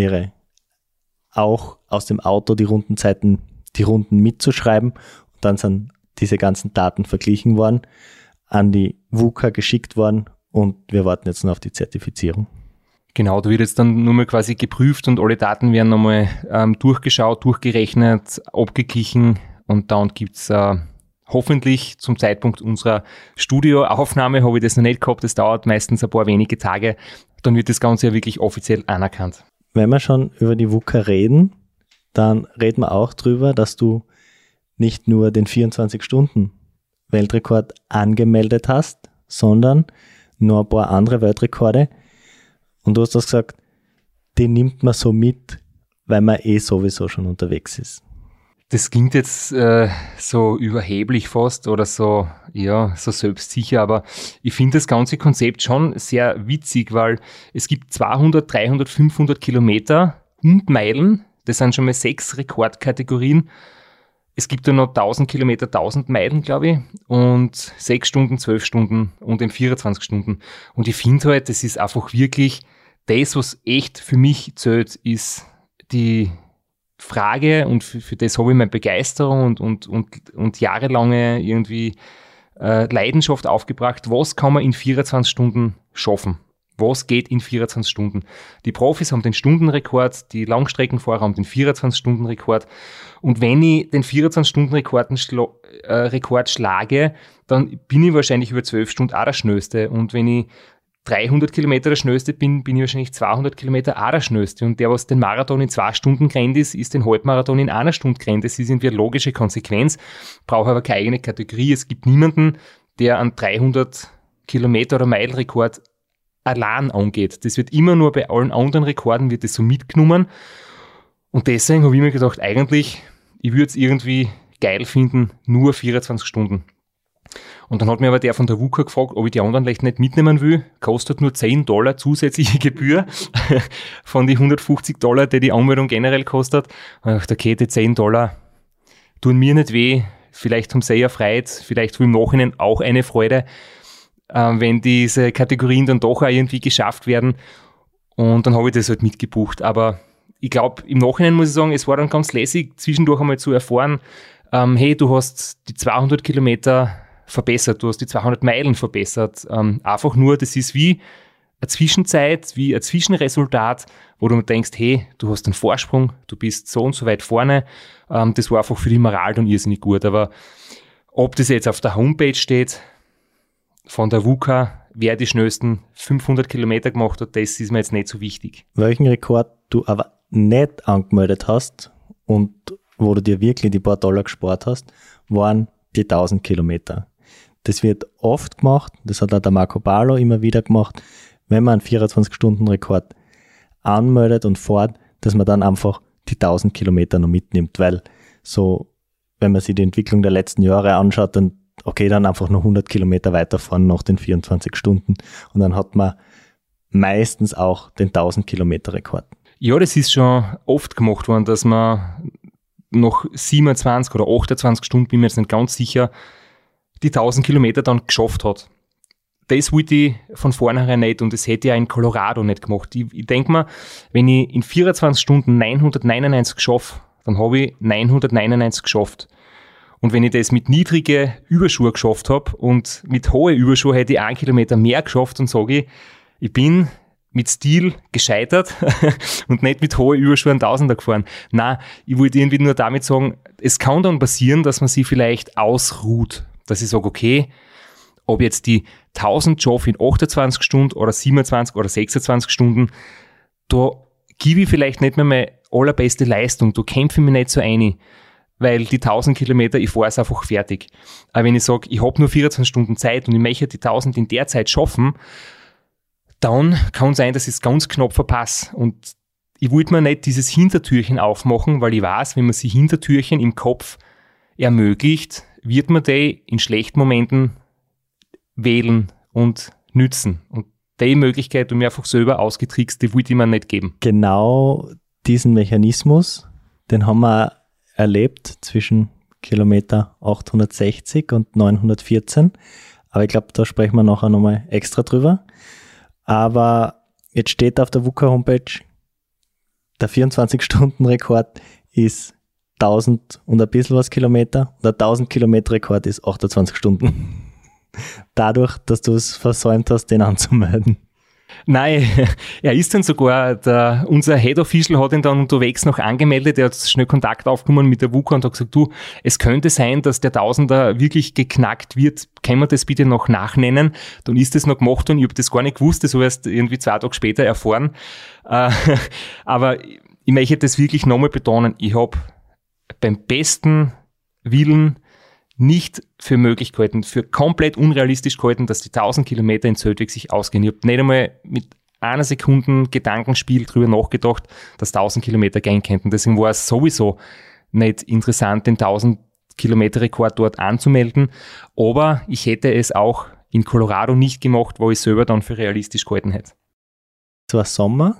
[SPEAKER 3] auch aus dem Auto die Rundenzeiten, die Runden mitzuschreiben. Und dann sind diese ganzen Daten verglichen worden, an die VUCA geschickt worden und wir warten jetzt nur auf die Zertifizierung.
[SPEAKER 4] Genau, da wird jetzt dann nur mal quasi geprüft und alle Daten werden nochmal durchgeschaut, durchgerechnet, abgeglichen und dann gibt's hoffentlich zum Zeitpunkt unserer Studioaufnahme, habe ich das noch nicht gehabt, das dauert meistens ein paar wenige Tage, dann wird das Ganze ja wirklich offiziell anerkannt.
[SPEAKER 3] Wenn wir schon über die VUCA reden, dann reden wir auch drüber, dass du nicht nur den 24-Stunden-Weltrekord angemeldet hast, sondern noch ein paar andere Weltrekorde. Und du hast das gesagt, die nimmt man so mit, weil man sowieso schon unterwegs ist.
[SPEAKER 4] Das klingt jetzt so überheblich fast oder so, ja, so selbstsicher, aber ich finde das ganze Konzept schon sehr witzig, weil es gibt 200, 300, 500 Kilometer und Meilen, das sind schon mal 6 Rekordkategorien. Es gibt ja noch 1000 Kilometer, 1000 Meilen, glaube ich, und 6 Stunden, 12 Stunden und eben 24 Stunden. Und ich finde halt, das ist einfach wirklich das, was echt für mich zählt, ist die Frage, und für das habe ich meine Begeisterung und jahrelange irgendwie Leidenschaft aufgebracht, was kann man in 24 Stunden schaffen? Was geht in 24 Stunden? Die Profis haben den Stundenrekord, die Langstreckenfahrer haben den 24-Stunden-Rekord. Und wenn ich den 24-Stunden-Rekord schlage, dann bin ich wahrscheinlich über 12 Stunden auch der Schnellste. Und wenn ich 300 Kilometer der Schnellste bin ich wahrscheinlich 200 Kilometer auch der Schnellste. Und der, was den Marathon in 2 Stunden rennt, ist den Halbmarathon in 1 Stunde rennt. Das ist irgendwie eine logische Konsequenz, brauche aber keine eigene Kategorie. Es gibt niemanden, der an 300 Kilometer oder Meilenrekord allein angeht. Das wird immer nur bei allen anderen Rekorden wird das so mitgenommen. Und deswegen habe ich mir gedacht, eigentlich, ich würde es irgendwie geil finden, nur 24 Stunden. Und dann hat mir aber der von der VUCA gefragt, ob ich die anderen vielleicht nicht mitnehmen will. Kostet nur $10 zusätzliche Gebühr von die $150, die Anmeldung generell kostet. Und ich dachte, okay, die $10 tun mir nicht weh. Vielleicht haben sie ja Freude, vielleicht im Nachhinein auch eine Freude, wenn diese Kategorien dann doch auch irgendwie geschafft werden. Und dann habe ich das halt mitgebucht. Aber ich glaube, im Nachhinein muss ich sagen, es war dann ganz lässig, zwischendurch einmal zu erfahren, hey, du hast die 200 Kilometer verbessert, du hast die 200 Meilen verbessert. Einfach nur, das ist wie eine Zwischenzeit, wie ein Zwischenresultat, wo du denkst, hey, du hast einen Vorsprung, du bist so und so weit vorne. Das war einfach für die Moral dann irrsinnig gut. Aber ob das jetzt auf der Homepage steht, von der VUCA, wer die schnellsten 500 Kilometer gemacht hat, das ist mir jetzt nicht so wichtig.
[SPEAKER 3] Welchen Rekord du aber nicht angemeldet hast und wo du dir wirklich die paar Dollar gespart hast, waren die 1000 Kilometer. Das wird oft gemacht, das hat auch der Marco Ballo immer wieder gemacht, wenn man einen 24-Stunden-Rekord anmeldet und fährt, dass man dann einfach die 1000 Kilometer noch mitnimmt, weil so, wenn man sich die Entwicklung der letzten Jahre anschaut, dann dann einfach noch 100 Kilometer weiterfahren nach den 24 Stunden und dann hat man meistens auch den 1000 Kilometer Rekord.
[SPEAKER 4] Ja, das ist schon oft gemacht worden, dass man nach 27 oder 28 Stunden, bin mir jetzt nicht ganz sicher, die 1000 Kilometer dann geschafft hat. Das wollte ich von vornherein nicht und das hätte ich auch in Colorado nicht gemacht. Ich denke mir, wenn ich in 24 Stunden 999 schaffe, dann habe ich 999 geschafft. Und wenn ich das mit niedrigen Überschuhe geschafft habe und mit hohen Überschuhe hätte ich 1 Kilometer mehr geschafft, dann sage ich bin mit Stil gescheitert und nicht mit hohen Überschuhen 1000er gefahren. Nein, ich wollte irgendwie nur damit sagen, es kann dann passieren, dass man sich vielleicht ausruht. Dass ich sage, okay, ob jetzt die 1000 schaffe in 28 Stunden oder 27 oder 26 Stunden, da gebe ich vielleicht nicht mehr meine allerbeste Leistung, da kämpfe ich mich nicht so ein. weil die 1000 Kilometer, ich fahre es einfach fertig. Aber wenn ich sage, ich habe nur 24 Stunden Zeit und ich möchte die 1000 in der Zeit schaffen, dann kann es sein, dass ich es ganz knapp verpasse. Und ich wollte mir nicht dieses Hintertürchen aufmachen, weil ich weiß, wenn man sich Hintertürchen im Kopf ermöglicht, wird man die in schlechten Momenten wählen und nützen. Und die Möglichkeit, die mir einfach selber ausgetrickst, die wollte ich mir nicht geben.
[SPEAKER 3] Genau diesen Mechanismus, den haben wir erlebt zwischen Kilometer 860 und 914. Aber ich glaube, da sprechen wir nachher nochmal extra drüber. Aber jetzt steht auf der WUKA-Homepage, der 24-Stunden-Rekord ist 1000 und ein bisschen was Kilometer. Der 1000-Kilometer-Rekord ist 28 Stunden. Dadurch, dass du es versäumt hast, den anzumelden.
[SPEAKER 4] Nein, er ist dann sogar, unser Head Official hat ihn dann unterwegs noch angemeldet, er hat schnell Kontakt aufgenommen mit der WUKA und hat gesagt, du, es könnte sein, dass der Tausender wirklich geknackt wird, können wir das bitte noch nachnennen? Dann ist das noch gemacht und ich habe das gar nicht gewusst, das habe ich erst irgendwie 2 Tage später erfahren. Aber ich möchte das wirklich nochmal betonen, ich habe beim besten Willen nicht für möglich gehalten, für komplett unrealistisch gehalten, dass die 1000 Kilometer in Zeltweg sich ausgehen. Ich habe nicht einmal mit einer Sekunde Gedankenspiel drüber nachgedacht, dass 1000 Kilometer gehen könnten. Deswegen war es sowieso nicht interessant, den 1000 Kilometer Rekord dort anzumelden. Aber ich hätte es auch in Colorado nicht gemacht, wo ich selber dann für realistisch gehalten hätte.
[SPEAKER 3] Es war Sommer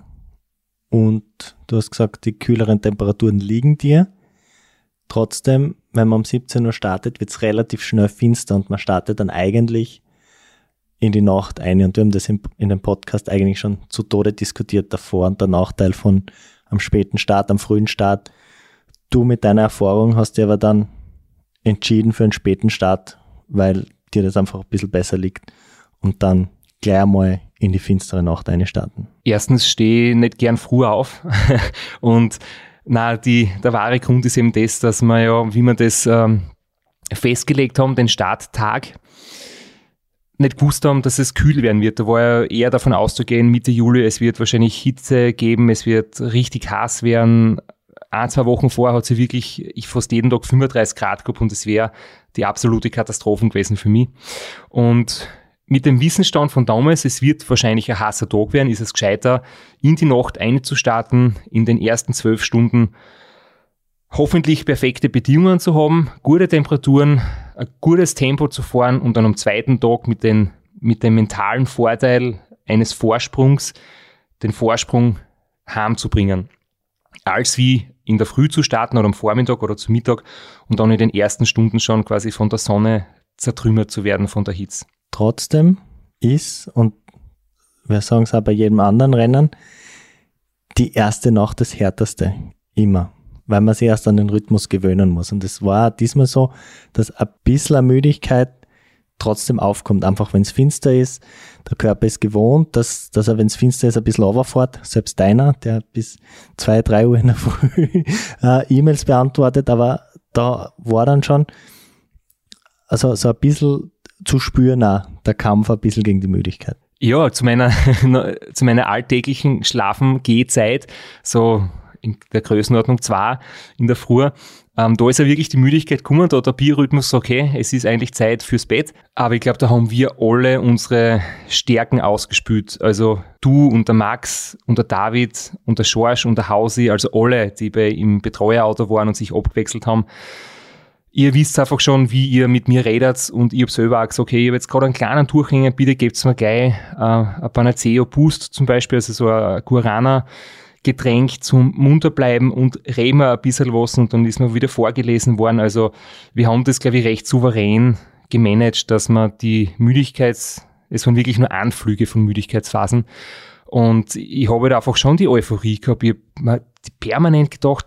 [SPEAKER 3] und du hast gesagt, die kühleren Temperaturen liegen dir. Trotzdem, wenn man um 17 Uhr startet, wird es relativ schnell finster und man startet dann eigentlich in die Nacht ein. Und wir haben das in dem Podcast eigentlich schon zu Tode diskutiert davor und der Nachteil von am späten Start, am frühen Start. Du mit deiner Erfahrung hast dir aber dann entschieden für einen späten Start, weil dir das einfach ein bisschen besser liegt und dann gleich einmal in die finstere Nacht einstarten.
[SPEAKER 4] Erstens stehe ich nicht gern früh auf und der wahre Grund ist eben das, dass wir ja, wie wir das festgelegt haben, den Starttag, nicht gewusst haben, dass es kühl werden wird. Da war ja eher davon auszugehen, Mitte Juli, es wird wahrscheinlich Hitze geben, es wird richtig heiß werden. 1-2 Wochen vorher hat sie wirklich, ich fast jeden Tag 35 Grad gehabt und es wäre die absolute Katastrophe gewesen für mich. Und mit dem Wissensstand von damals, es wird wahrscheinlich ein heißer Tag werden, ist es gescheiter, in die Nacht einzustarten, in den ersten 12 Stunden hoffentlich perfekte Bedingungen zu haben, gute Temperaturen, ein gutes Tempo zu fahren und dann am zweiten Tag mit dem mentalen Vorteil eines Vorsprungs den Vorsprung heimzubringen. Als wie in der Früh zu starten oder am Vormittag oder zu Mittag und dann in den ersten Stunden schon quasi von der Sonne zertrümmert zu werden von der Hitze.
[SPEAKER 3] Trotzdem ist, und wir sagen es auch bei jedem anderen Rennen, die erste Nacht das Härteste. Immer. Weil man sich erst an den Rhythmus gewöhnen muss. Und es war diesmal so, dass ein bisschen Müdigkeit trotzdem aufkommt. Einfach wenn es finster ist. Der Körper ist gewohnt, dass er, wenn es finster ist, ein bisschen runterfährt. Selbst deiner, der bis 2-3 Uhr in der Früh E-Mails beantwortet. Aber da war dann schon also so ein bisschen zu spüren, auch der Kampf ein bisschen gegen die Müdigkeit.
[SPEAKER 4] Ja, zu meiner alltäglichen Schlafen-Gehzeit, so in der Größenordnung 2 in der Früh, da ist ja wirklich die Müdigkeit gekommen, da der Biorhythmus sagt, okay, es ist eigentlich Zeit fürs Bett, aber ich glaube, da haben wir alle unsere Stärken ausgespült, also du und der Max und der David und der Schorsch und der Hausi, also alle, die im Betreuerauto waren und sich abgewechselt haben. Ihr wisst einfach schon, wie ihr mit mir redet und ich habe selber auch gesagt, okay, ich habe jetzt gerade einen kleinen Durchhänger, bitte gebt's mir gleich ein Panaceo Boost zum Beispiel, also so ein Guarana-Getränk zum Munterbleiben und reden wir ein bisschen was und dann ist mir wieder vorgelesen worden. Also wir haben das, glaube ich, recht souverän gemanagt, dass man die es waren wirklich nur Anflüge von Müdigkeitsphasen und ich habe da einfach schon die Euphorie gehabt, ich habe mir permanent gedacht,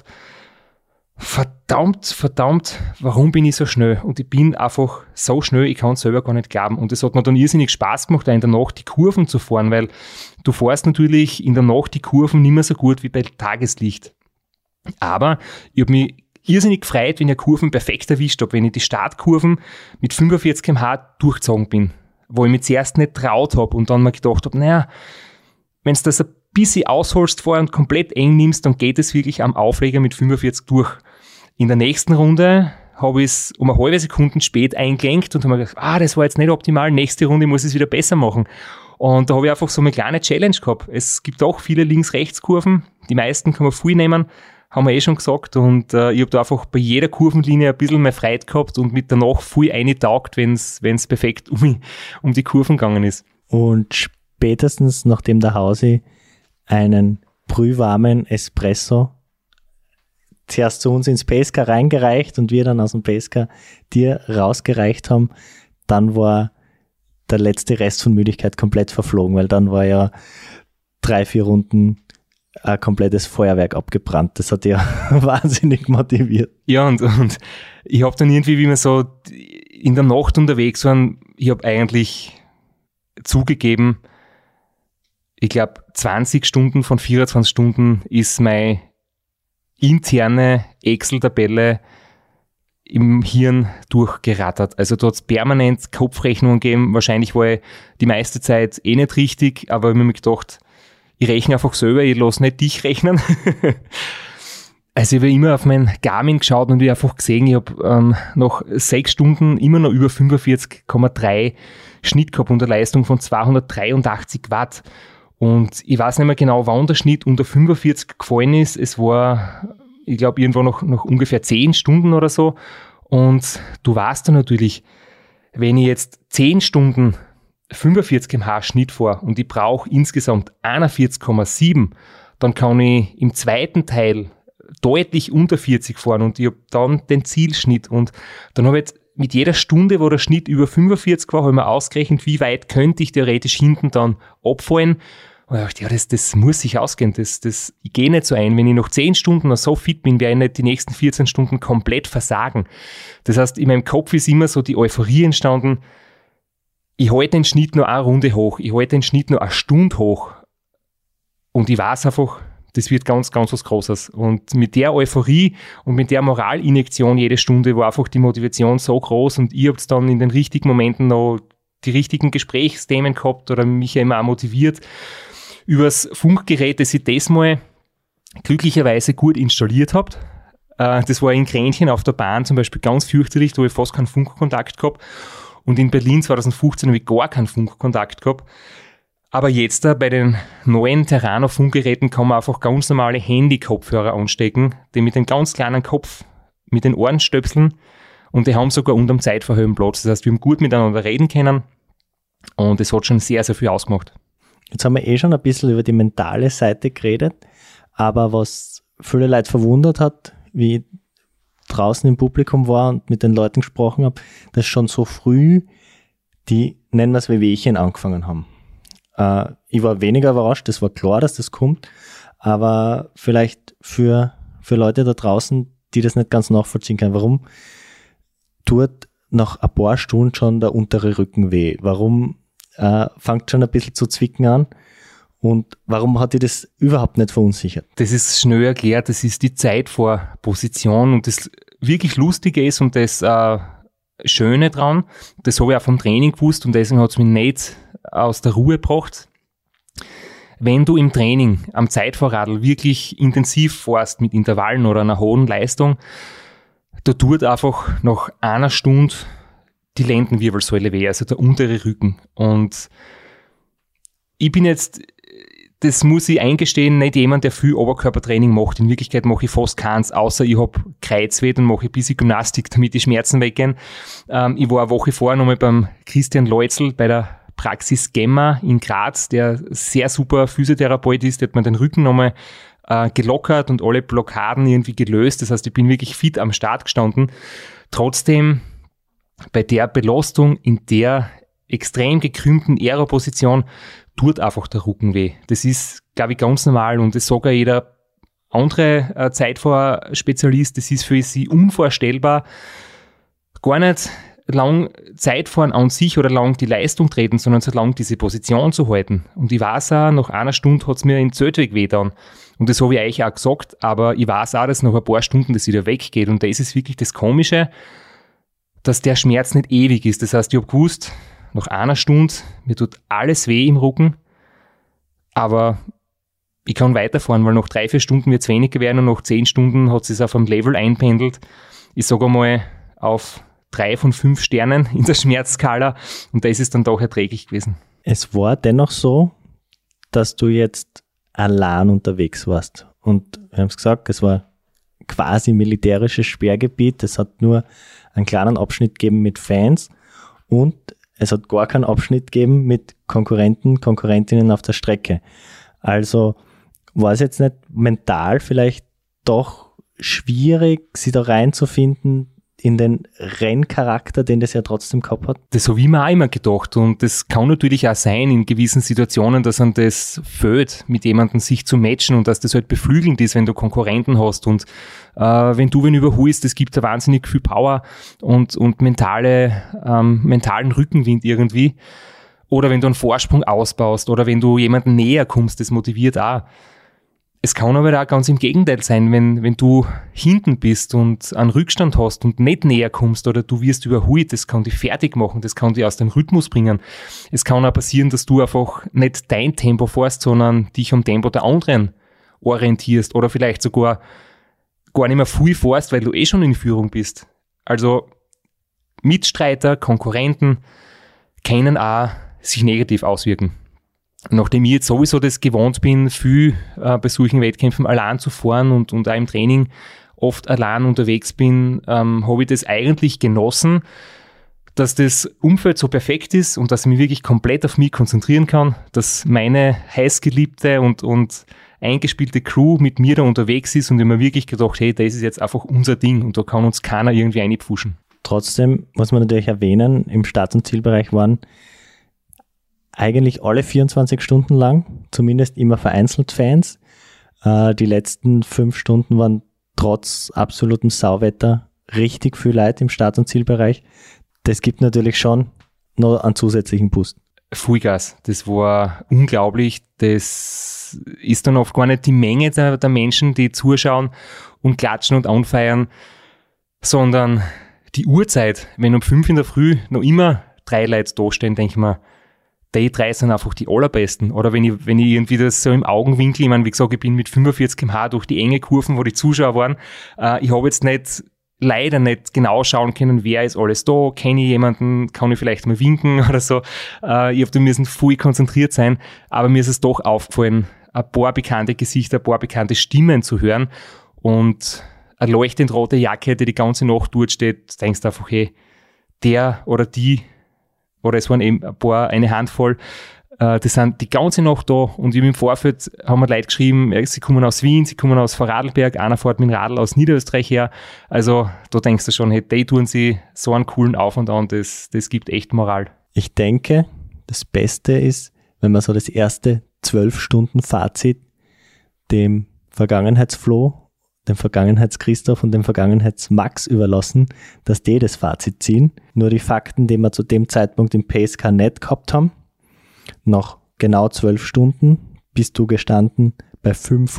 [SPEAKER 4] verdammt, warum bin ich so schnell? Und ich bin einfach so schnell, ich kann es selber gar nicht glauben. Und es hat mir dann irrsinnig Spaß gemacht, auch in der Nacht die Kurven zu fahren, weil du fährst natürlich in der Nacht die Kurven nicht mehr so gut wie bei Tageslicht. Aber ich habe mich irrsinnig gefreut, wenn ich Kurven perfekt erwischt habe, wenn ich die Startkurven mit 45 km/h durchgezogen bin, wo ich mich zuerst nicht traut habe und dann mir gedacht habe, naja, wenn du das ein bisschen ausholst vorher und komplett eng nimmst, dann geht es wirklich am Aufreger mit 45 durch. In der nächsten Runde habe ich es um eine halbe Sekunde spät eingelenkt und habe mir gedacht, das war jetzt nicht optimal, nächste Runde muss ich es wieder besser machen. Und da habe ich einfach so eine kleine Challenge gehabt. Es gibt auch viele Links-Rechts-Kurven, die meisten kann man viel nehmen, haben wir schon gesagt, und ich habe da einfach bei jeder Kurvenlinie ein bisschen mehr Freude gehabt und mit danach viel eingetaugt, wenn es perfekt um die Kurven gegangen ist.
[SPEAKER 3] Und spätestens nachdem der Hausi einen brühwarmen Espresso zuerst zu uns ins Pacecar reingereicht und wir dann aus dem Pacecar dir rausgereicht haben, dann war der letzte Rest von Müdigkeit komplett verflogen, weil dann war ja 3-4 Runden ein komplettes Feuerwerk abgebrannt. Das hat ja wahnsinnig motiviert.
[SPEAKER 4] Ja, und ich habe dann irgendwie, wie wir so in der Nacht unterwegs waren, ich habe eigentlich zugegeben, ich glaube 20 Stunden von 24 Stunden ist meine interne Excel-Tabelle im Hirn durchgerattert. Also da hat es permanent Kopfrechnungen gegeben. Wahrscheinlich war ich die meiste Zeit nicht richtig, aber ich habe mir gedacht, ich rechne einfach selber, ich lasse nicht dich rechnen. Also ich habe immer auf mein Garmin geschaut und ich habe einfach gesehen, ich habe nach 6 Stunden immer noch über 45,3 Schnitt gehabt und eine Leistung von 283 Watt. Und ich weiß nicht mehr genau, wann der Schnitt unter 45 gefallen ist. Es war, ich glaube, irgendwo noch ungefähr 10 Stunden oder so. Und du weißt dann natürlich, wenn ich jetzt 10 Stunden 45 km/h Schnitt fahre und ich brauche insgesamt 41,7, dann kann ich im zweiten Teil deutlich unter 40 fahren und ich habe dann den Zielschnitt. Und dann habe ich jetzt mit jeder Stunde, wo der Schnitt über 45 war, habe ich mir ausgerechnet, wie weit könnte ich theoretisch hinten dann abfallen. Und ich dachte, ja, das muss sich ausgehen. Ich gehe nicht so ein. Wenn ich noch 10 Stunden noch so fit bin, werde ich nicht die nächsten 14 Stunden komplett versagen. Das heißt, in meinem Kopf ist immer so die Euphorie entstanden, ich halte den Schnitt nur eine Runde hoch, ich halte den Schnitt nur eine Stunde hoch. Und ich weiß einfach, das wird ganz, ganz was Großes. Und mit der Euphorie und mit der Moralinjektion jede Stunde war einfach die Motivation so groß und ich habe dann in den richtigen Momenten noch die richtigen Gesprächsthemen gehabt oder mich immer auch motiviert übers Funkgerät, das ich das mal glücklicherweise gut installiert habe. Das war in Grenchen auf der Bahn zum Beispiel ganz fürchterlich, da habe ich fast keinen Funkkontakt gehabt. Und in Berlin 2015 habe ich gar keinen Funkkontakt gehabt. Aber jetzt bei den neuen Terrano-Funkgeräten kann man einfach ganz normale Handy-Kopfhörer anstecken, die mit dem ganz kleinen Kopf, mit den Ohren stöpseln und die haben sogar unterm Zeitverhöhen Platz. Das heißt, wir haben gut miteinander reden können und es hat schon sehr, sehr viel ausgemacht.
[SPEAKER 3] Jetzt haben wir schon ein bisschen über die mentale Seite geredet, aber was viele Leute verwundert hat, wie ich draußen im Publikum war und mit den Leuten gesprochen habe, dass schon so früh die, nennen wir es Wehwehchen, angefangen haben. Ich war weniger überrascht, es war klar, dass das kommt, aber vielleicht für Leute da draußen, die das nicht ganz nachvollziehen können, warum tut nach ein paar Stunden schon der untere Rücken weh? Warum fängt schon ein bisschen zu zwicken an? Und warum hat dich das überhaupt nicht verunsichert?
[SPEAKER 4] Das ist schnell erklärt, das ist die Zeitvorposition und das wirklich Lustige ist und das Schöne dran, das habe ich auch vom Training gewusst und deswegen hat es mich nicht aus der Ruhe gebracht. Wenn du im Training am Zeitvorradl wirklich intensiv fährst mit Intervallen oder einer hohen Leistung, da tut einfach nach einer Stunde die Lendenwirbelsäule weh, also der untere Rücken. Und ich bin jetzt, das muss ich eingestehen, nicht jemand, der viel Oberkörpertraining macht. In Wirklichkeit mache ich fast keins, außer ich habe Kreuzweh, dann mache ich ein bisschen Gymnastik, damit die Schmerzen weggehen. Ich war eine Woche vorher nochmal beim Christian Leutzl bei der Praxis Gemma in Graz, der sehr super Physiotherapeut ist, der hat mir den Rücken nochmal gelockert und alle Blockaden irgendwie gelöst. Das heißt, ich bin wirklich fit am Start gestanden. Trotzdem, bei der Belastung in der extrem gekrümmten Aeroposition tut einfach der Rücken weh. Das ist, glaube ich, ganz normal und das sagt auch jeder andere Zeitfahrer-Spezialist. Das ist für sie unvorstellbar. Gar nicht lang Zeitfahren an sich oder lang die Leistung treten, sondern so lang diese Position zu halten. Und ich weiß auch, nach einer Stunde hat es mir im Zeltweg wehgetan. Und das habe ich euch auch gesagt, aber ich weiß auch, dass nach ein paar Stunden das wieder weggeht. Und das ist wirklich das Komische, dass der Schmerz nicht ewig ist. Das heißt, ich habe gewusst, nach einer Stunde, mir tut alles weh im Rücken, aber ich kann weiterfahren, weil nach 3-4 Stunden wird es weniger werden und nach 10 Stunden hat es sich auf einem Level einpendelt. Ich sage einmal auf 3 von 5 Sternen in der Schmerzskala und da ist es dann doch erträglich gewesen.
[SPEAKER 3] Es war dennoch so, dass du jetzt allein unterwegs warst. Und wir haben es gesagt, es war quasi militärisches Sperrgebiet. Es hat nur einen kleinen Abschnitt gegeben mit Fans und es hat gar keinen Abschnitt gegeben mit Konkurrentinnen auf der Strecke. Also war es jetzt nicht mental vielleicht doch schwierig, sie da reinzufinden in den Renncharakter, den das ja trotzdem gehabt hat?
[SPEAKER 4] Das habe ich mir auch immer gedacht und das kann natürlich auch sein in gewissen Situationen, dass man das fehlt, mit jemandem sich zu matchen und dass das halt beflügelnd ist, wenn du Konkurrenten hast und wenn du wen überholst, das gibt da wahnsinnig viel Power und mentalen Rückenwind irgendwie. Oder wenn du einen Vorsprung ausbaust oder wenn du jemanden näher kommst, das motiviert auch. Es kann aber auch ganz im Gegenteil sein, wenn du hinten bist und einen Rückstand hast und nicht näher kommst oder du wirst überholt, das kann dich fertig machen, das kann dich aus dem Rhythmus bringen. Es kann auch passieren, dass du einfach nicht dein Tempo fährst, sondern dich am Tempo der anderen orientierst oder vielleicht sogar gar nicht mehr viel fährst, weil du eh schon in Führung bist. Also Mitstreiter, Konkurrenten können auch sich negativ auswirken. Nachdem ich jetzt sowieso das gewohnt bin, viel bei solchen Wettkämpfen allein zu fahren und auch im Training oft allein unterwegs bin, habe ich das eigentlich genossen, dass das Umfeld so perfekt ist und dass ich mich wirklich komplett auf mich konzentrieren kann, dass meine heißgeliebte und eingespielte Crew mit mir da unterwegs ist und ich mir wirklich gedacht, hey, das ist jetzt einfach unser Ding und da kann uns keiner irgendwie reinpfuschen.
[SPEAKER 3] Trotzdem muss man natürlich erwähnen, im Start- und Zielbereich waren eigentlich alle 24 Stunden lang, zumindest immer vereinzelt Fans. Die letzten 5 Stunden waren trotz absolutem Sauwetter richtig viel Leute im Start- und Zielbereich. Das gibt natürlich schon noch einen zusätzlichen Boost.
[SPEAKER 4] Vollgas, das war unglaublich. Das ist dann oft gar nicht die Menge der Menschen, die zuschauen und klatschen und anfeiern, sondern die Uhrzeit. Wenn um 5 in der Früh noch immer 3 Leute da stehen, denke ich mir, die 3 sind einfach die allerbesten. Oder wenn ich irgendwie das so im Augenwinkel, ich meine, wie gesagt, ich bin mit 45 km/h durch die enge Kurven, wo die Zuschauer waren. Ich habe jetzt leider nicht genau schauen können, wer ist alles da, kenne ich jemanden, kann ich vielleicht mal winken oder so. Ich habe da müssen voll konzentriert sein, aber mir ist es doch aufgefallen, ein paar bekannte Gesichter, ein paar bekannte Stimmen zu hören und eine leuchtend rote Jacke, die ganze Nacht dort steht, denkst du einfach, hey, der oder die, oder es waren eben eine Handvoll, die sind die ganze Nacht da und im Vorfeld haben wir Leute geschrieben, sie kommen aus Wien, sie kommen aus Vorarlberg, einer fährt mit dem Radl aus Niederösterreich her, also da denkst du schon, hey, die tun sie so einen coolen Aufwand an, das gibt echt Moral.
[SPEAKER 3] Ich denke, das Beste ist, wenn man so das erste 12-Stunden-Fazit dem Vergangenheitsflo, dem Vergangenheitschristoph und dem Vergangenheitsmax überlassen, dass die das Fazit ziehen. Nur die Fakten, die wir zu dem Zeitpunkt im PSK nicht gehabt haben, nach genau 12 Stunden bist du gestanden bei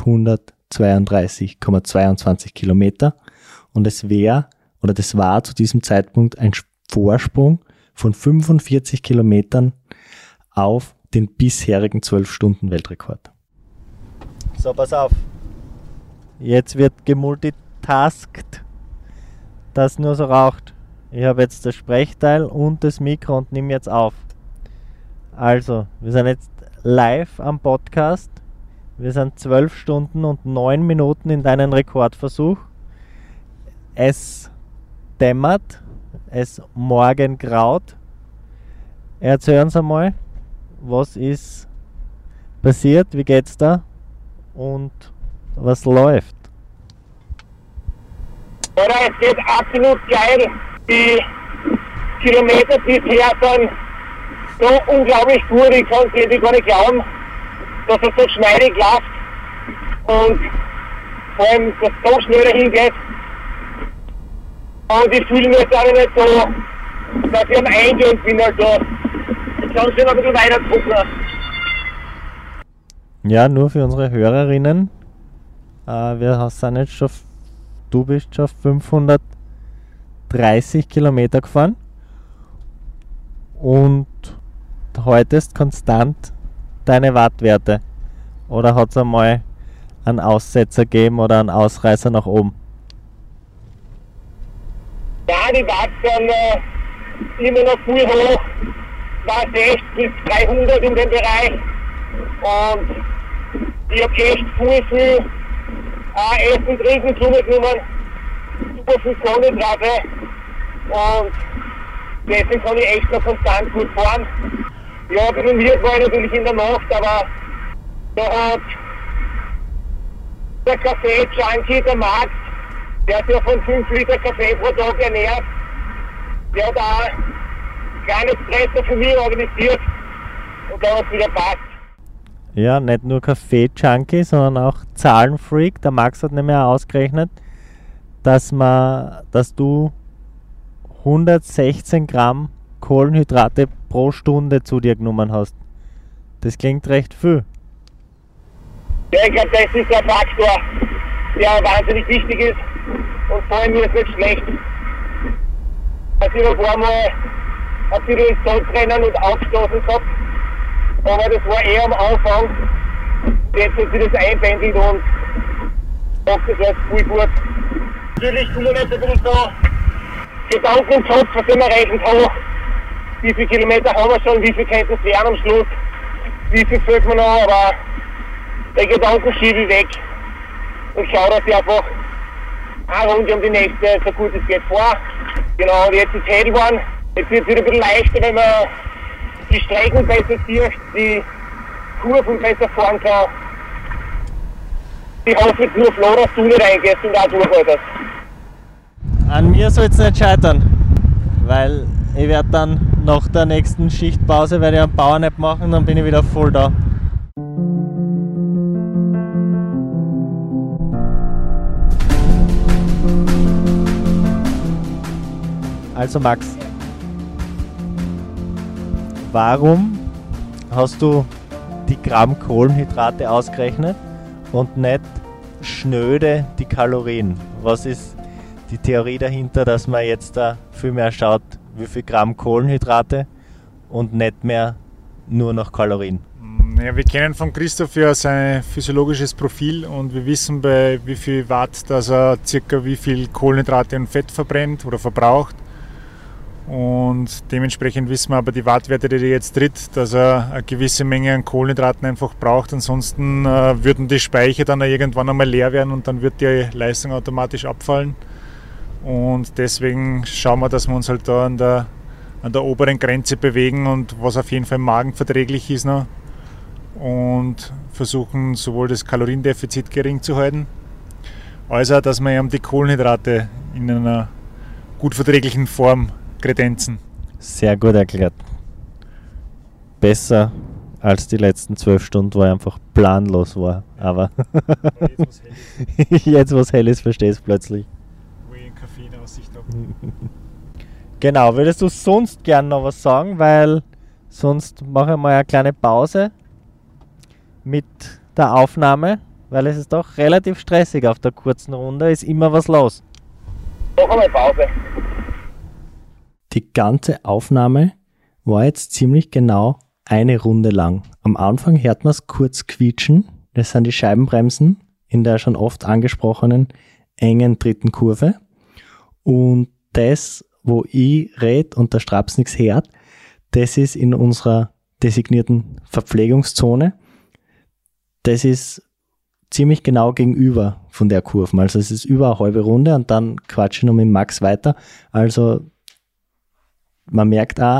[SPEAKER 3] 532,22 Kilometer und das war zu diesem Zeitpunkt ein Vorsprung von 45 Kilometern auf den bisherigen 12-Stunden-Weltrekord. So, pass auf. Jetzt wird gemultitaskt, das nur so raucht. Ich habe jetzt das Sprechteil und das Mikro und nehme jetzt auf. Also, wir sind jetzt live am Podcast. Wir sind 12 Stunden und 9 Minuten in deinem Rekordversuch. Es dämmert, es morgengraut. Erzähl uns einmal, was ist passiert, wie geht's da und was läuft?
[SPEAKER 8] Oder es geht absolut geil. Die Kilometer bisher sind so unglaublich gut, ich kann es irgendwie gar nicht glauben, dass es so schneidig läuft und vor allem, dass es so schnell dahin geht. Und ich fühle mich jetzt auch nicht so, dass ich am Eingehen bin, also ich kann schon ein bisschen weiter gucken.
[SPEAKER 3] Ja, nur für unsere Hörerinnen. Du bist schon 530 Kilometer gefahren und haltest konstant deine Wattwerte. oder hat es einmal einen Aussetzer gegeben oder einen Ausreißer nach oben?
[SPEAKER 8] Ja, die Watt sind immer noch viel hoch, 260 bis 300 in dem Bereich. Und ich habe echt viel Essen, Trinken zu mir genommen, super viel Kohlenhydrate und deswegen kann ich echt noch konstant gut fahren. Ja, trainiert war ich natürlich in der Nacht, aber da hat der Kaffee-Junkie, der Max, der sich ja von 5 Liter Kaffee pro Tag ernährt, der hat auch ein kleines Treffen für mich organisiert und da hat es wieder passt.
[SPEAKER 3] Ja, nicht nur Kaffee-Junkie, sondern auch Zahlenfreak. Der Max hat nämlich auch ausgerechnet, dass du 116 Gramm Kohlenhydrate pro Stunde zu dir genommen hast. Das klingt recht viel.
[SPEAKER 8] Ja, ich glaube, das ist ein Faktor, der wahnsinnig wichtig ist und vor allem ist nicht schlecht. Also ich habe ein paar Mal ein bisschen ins Salzrennen und Aufstoßen gehabt, aber das war eher am Anfang. Jetzt hat sich das einpendelt und macht das jetzt viel gut. Natürlich kommen jetzt ein bisschen so Gedanken im Kopf, was ich mir rechnen kann. Wie viele Kilometer haben wir schon, wie viel könnten es werden am Schluss, wie viel fehlt mir noch, aber die Gedanken schiebe ich weg und schaue, dass ich einfach eine Runde um die nächste so gut es geht vor. Genau, und jetzt ist hell geworden. Jetzt wird es wieder ein bisschen leichter, wenn man die Strecken besser sieht, die Kurven besser fahren kann. Ich hoffe jetzt nur, Flo, dass du nicht reingehst und auch durchhaltest.
[SPEAKER 3] An mir soll es nicht scheitern, weil ich werde dann nach der nächsten Schichtpause einen Powernap machen, dann bin ich wieder voll da. Also Max, warum hast du die Gramm Kohlenhydrate ausgerechnet und nicht schnöde die Kalorien? Was ist die Theorie dahinter, dass man jetzt da viel mehr schaut, wie viel Gramm Kohlenhydrate und nicht mehr nur nach Kalorien?
[SPEAKER 9] Ja, wir kennen von Christoph ja sein physiologisches Profil und wir wissen, bei wie viel Watt, dass er circa wie viel Kohlenhydrate und Fett verbrennt oder verbraucht. Und dementsprechend wissen wir aber die Wattwerte, die er jetzt tritt, dass er eine gewisse Menge an Kohlenhydraten einfach braucht. Ansonsten würden die Speicher dann irgendwann einmal leer werden und dann wird die Leistung automatisch abfallen. Und deswegen schauen wir, dass wir uns halt da an der oberen Grenze bewegen und was auf jeden Fall magenverträglich ist noch. Und versuchen sowohl das Kaloriendefizit gering zu halten, als auch, dass wir eben die Kohlenhydrate in einer gut verträglichen Form kredenzen.
[SPEAKER 3] Sehr gut erklärt. Besser als die letzten 12 Stunden, wo ich einfach planlos war. Aber jetzt was hell ist, verstehst du plötzlich.
[SPEAKER 9] Wo ich einen Kaffee in der Aussicht habe.
[SPEAKER 3] Genau, würdest du sonst gern noch was sagen? Weil sonst mache ich mal eine kleine Pause mit der Aufnahme, weil es ist doch relativ stressig auf der kurzen Runde, ist immer was los.
[SPEAKER 8] Noch einmal Pause.
[SPEAKER 3] Die ganze Aufnahme war jetzt ziemlich genau eine Runde lang. Am Anfang hört man es kurz quietschen. Das sind die Scheibenbremsen in der schon oft angesprochenen engen dritten Kurve. Und das, wo ich rede und der Straps nichts hört, das ist in unserer designierten Verpflegungszone. Das ist ziemlich genau gegenüber von der Kurve. Also es ist über eine halbe Runde und dann quatsche ich noch mit Max weiter. Also man merkt auch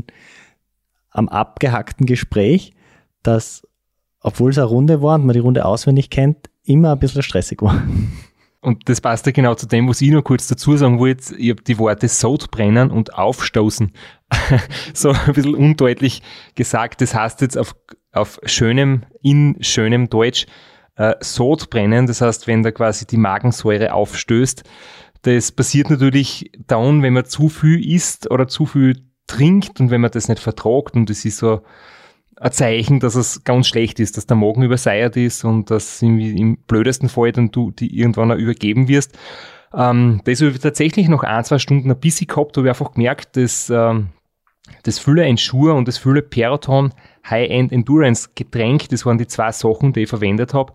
[SPEAKER 3] am abgehackten Gespräch, dass, obwohl es eine Runde war und man die Runde auswendig kennt, immer ein bisschen stressig war.
[SPEAKER 4] Und das passt ja genau zu dem, was ich noch kurz dazu sagen wollte. Ich habe die Worte Sodbrennen und Aufstoßen so ein bisschen undeutlich gesagt. Das heißt jetzt auf schönem Deutsch Sodbrennen. Das heißt, wenn da quasi die Magensäure aufstößt. Das passiert natürlich dann, wenn man zu viel isst oder zu viel trinkt und wenn man das nicht vertragt. Und das ist so ein Zeichen, dass es ganz schlecht ist, dass der Magen übersäuert ist und dass im blödesten Fall dann du die irgendwann auch übergeben wirst. Das habe ich tatsächlich noch 1-2 Stunden ein bisschen gehabt, habe ich einfach gemerkt, dass das Fülle Ensure und das Fülle Peloton High-End Endurance Getränk, das waren die 2 Sachen, die ich verwendet habe.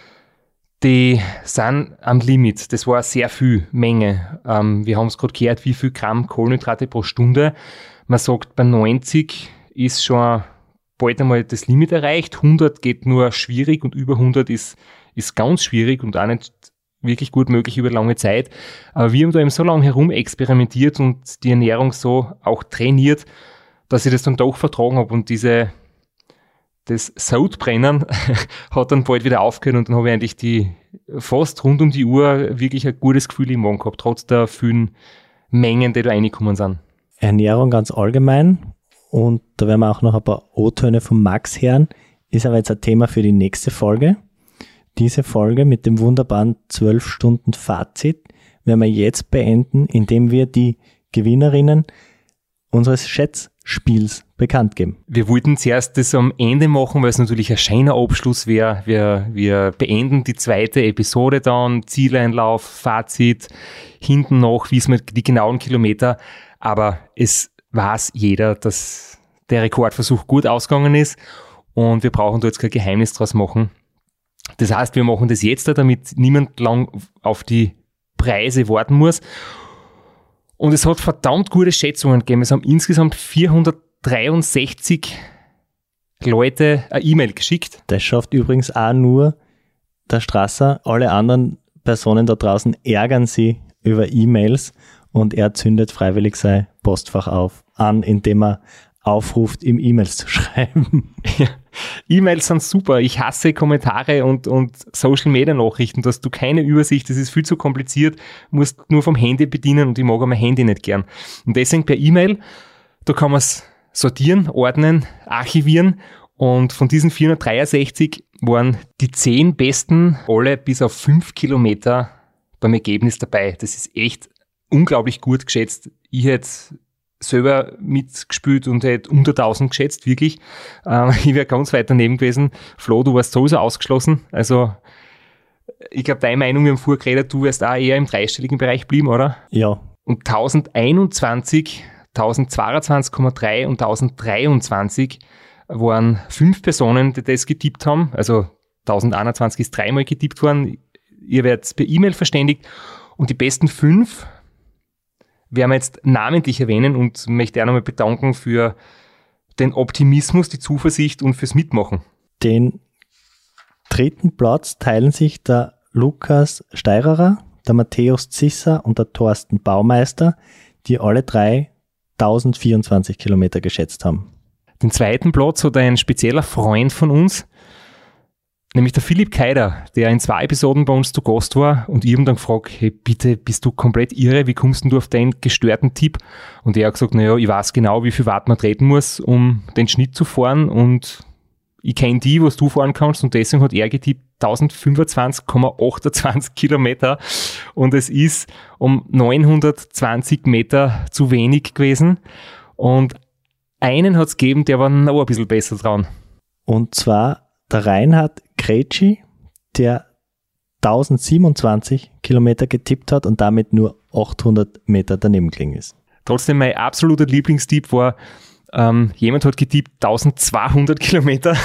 [SPEAKER 4] Die sind am Limit. Das war sehr viel Menge. Wir haben es gerade gehört, wie viel Gramm Kohlenhydrate pro Stunde. Man sagt, bei 90 ist schon bald einmal das Limit erreicht. 100 geht nur schwierig und über 100 ist ganz schwierig und auch nicht wirklich gut möglich über lange Zeit. Aber wir haben da eben so lange herum experimentiert und die Ernährung so auch trainiert, dass ich das dann doch vertragen habe und das Sodbrennen hat dann bald wieder aufgehört und dann habe ich eigentlich fast rund um die Uhr wirklich ein gutes Gefühl im Magen gehabt, trotz der vielen Mengen, die da reingekommen sind.
[SPEAKER 3] Ernährung ganz allgemein, und da werden wir auch noch ein paar O-Töne von Max hören, ist aber jetzt ein Thema für die nächste Folge. Diese Folge mit dem wunderbaren 12 Stunden Fazit werden wir jetzt beenden, indem wir die Gewinnerinnen unseres Schätzspiels bekannt geben.
[SPEAKER 4] Wir wollten zuerst das am Ende machen, weil es natürlich ein schöner Abschluss wäre. Wir beenden die 2. Episode dann, Zieleinlauf, Fazit, hinten noch, wissen wir die genauen Kilometer, aber es weiß jeder, dass der Rekordversuch gut ausgegangen ist und wir brauchen da jetzt kein Geheimnis draus machen. Das heißt, wir machen das jetzt, damit niemand lang auf die Preise warten muss. Und es hat verdammt gute Schätzungen gegeben. Es haben insgesamt 463 Leute eine E-Mail geschickt.
[SPEAKER 3] Das schafft übrigens auch nur der Strasser. Alle anderen Personen da draußen ärgern sie über E-Mails und er zündet freiwillig sein Postfach an, indem er aufruft, ihm E-Mails zu schreiben.
[SPEAKER 4] Ja, E-Mails sind super. Ich hasse Kommentare und Social-Media-Nachrichten. Da hast du keine Übersicht, das ist viel zu kompliziert, musst nur vom Handy bedienen und ich mag mein Handy nicht gern. Und deswegen per E-Mail, da kann man es sortieren, ordnen, archivieren und von diesen 463 waren die 10 besten alle bis auf 5 Kilometer beim Ergebnis dabei. Das ist echt unglaublich gut geschätzt. Ich hätte selber mitgespielt und hätte unter 1000 geschätzt, wirklich. Ich wäre ganz weit daneben gewesen. Flo, du warst sowieso ausgeschlossen. Also ich glaube, deine Meinung, wir haben vorher geredet, du wärst auch eher im dreistelligen Bereich blieben, oder?
[SPEAKER 3] Ja.
[SPEAKER 4] Und 1021, 1022,3 und 1023 waren 5 Personen, die das getippt haben. Also 1021 ist 3-mal getippt worden. Ihr werdet per E-Mail verständigt. Und die besten 5 werden wir jetzt namentlich erwähnen und möchte auch nochmal bedanken für den Optimismus, die Zuversicht und fürs Mitmachen.
[SPEAKER 3] Den 3. Platz teilen sich der Lukas Steirerer, der Matthäus Zisser und der Thorsten Baumeister, die alle 3 1024 Kilometer geschätzt haben.
[SPEAKER 4] Den 2. Platz hat ein spezieller Freund von uns, nämlich der Philipp Keider, der in 2 Episoden bei uns zu Gast war und ich habe ihn dann gefragt, hey, bitte, bist du komplett irre, wie kommst denn du auf deinen gestörten Tipp? Und er hat gesagt, naja, ich weiß genau, wie viel Watt man treten muss, um den Schnitt zu fahren und ich kenne die, was du fahren kannst und deswegen hat er getippt 1025,28 Kilometer und es ist um 920 Meter zu wenig gewesen und einen hat es gegeben, der war noch ein bisschen besser dran.
[SPEAKER 3] Und zwar der Reinhard Kretschi, der 1027 Kilometer getippt hat und damit nur 800 Meter daneben gelegen ist.
[SPEAKER 4] Trotzdem mein absoluter Lieblingstipp war, jemand hat getippt 1200 Kilometer.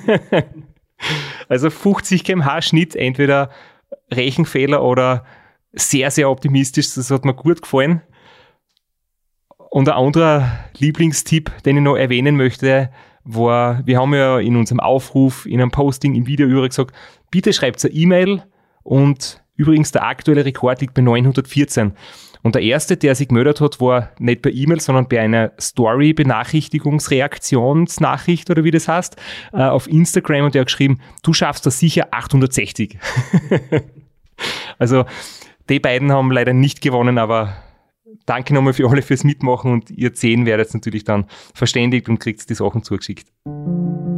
[SPEAKER 4] Also 50 km/h Schnitt, entweder Rechenfehler oder sehr, sehr optimistisch. Das hat mir gut gefallen. Und ein anderer Lieblingstipp, den ich noch erwähnen möchte, war, wir haben ja in unserem Aufruf, in einem Posting, im Video über gesagt, bitte schreibt eine E-Mail und übrigens der aktuelle Rekord liegt bei 914. Und der erste, der sich gemeldet hat, war nicht per E-Mail, sondern bei einer Story-Benachrichtigungsreaktionsnachricht oder wie das heißt, auf Instagram und der hat geschrieben, du schaffst das sicher 860. Also die beiden haben leider nicht gewonnen, aber danke nochmal für alle fürs Mitmachen und ihr 10 werdet natürlich dann verständigt und kriegt die Sachen zugeschickt.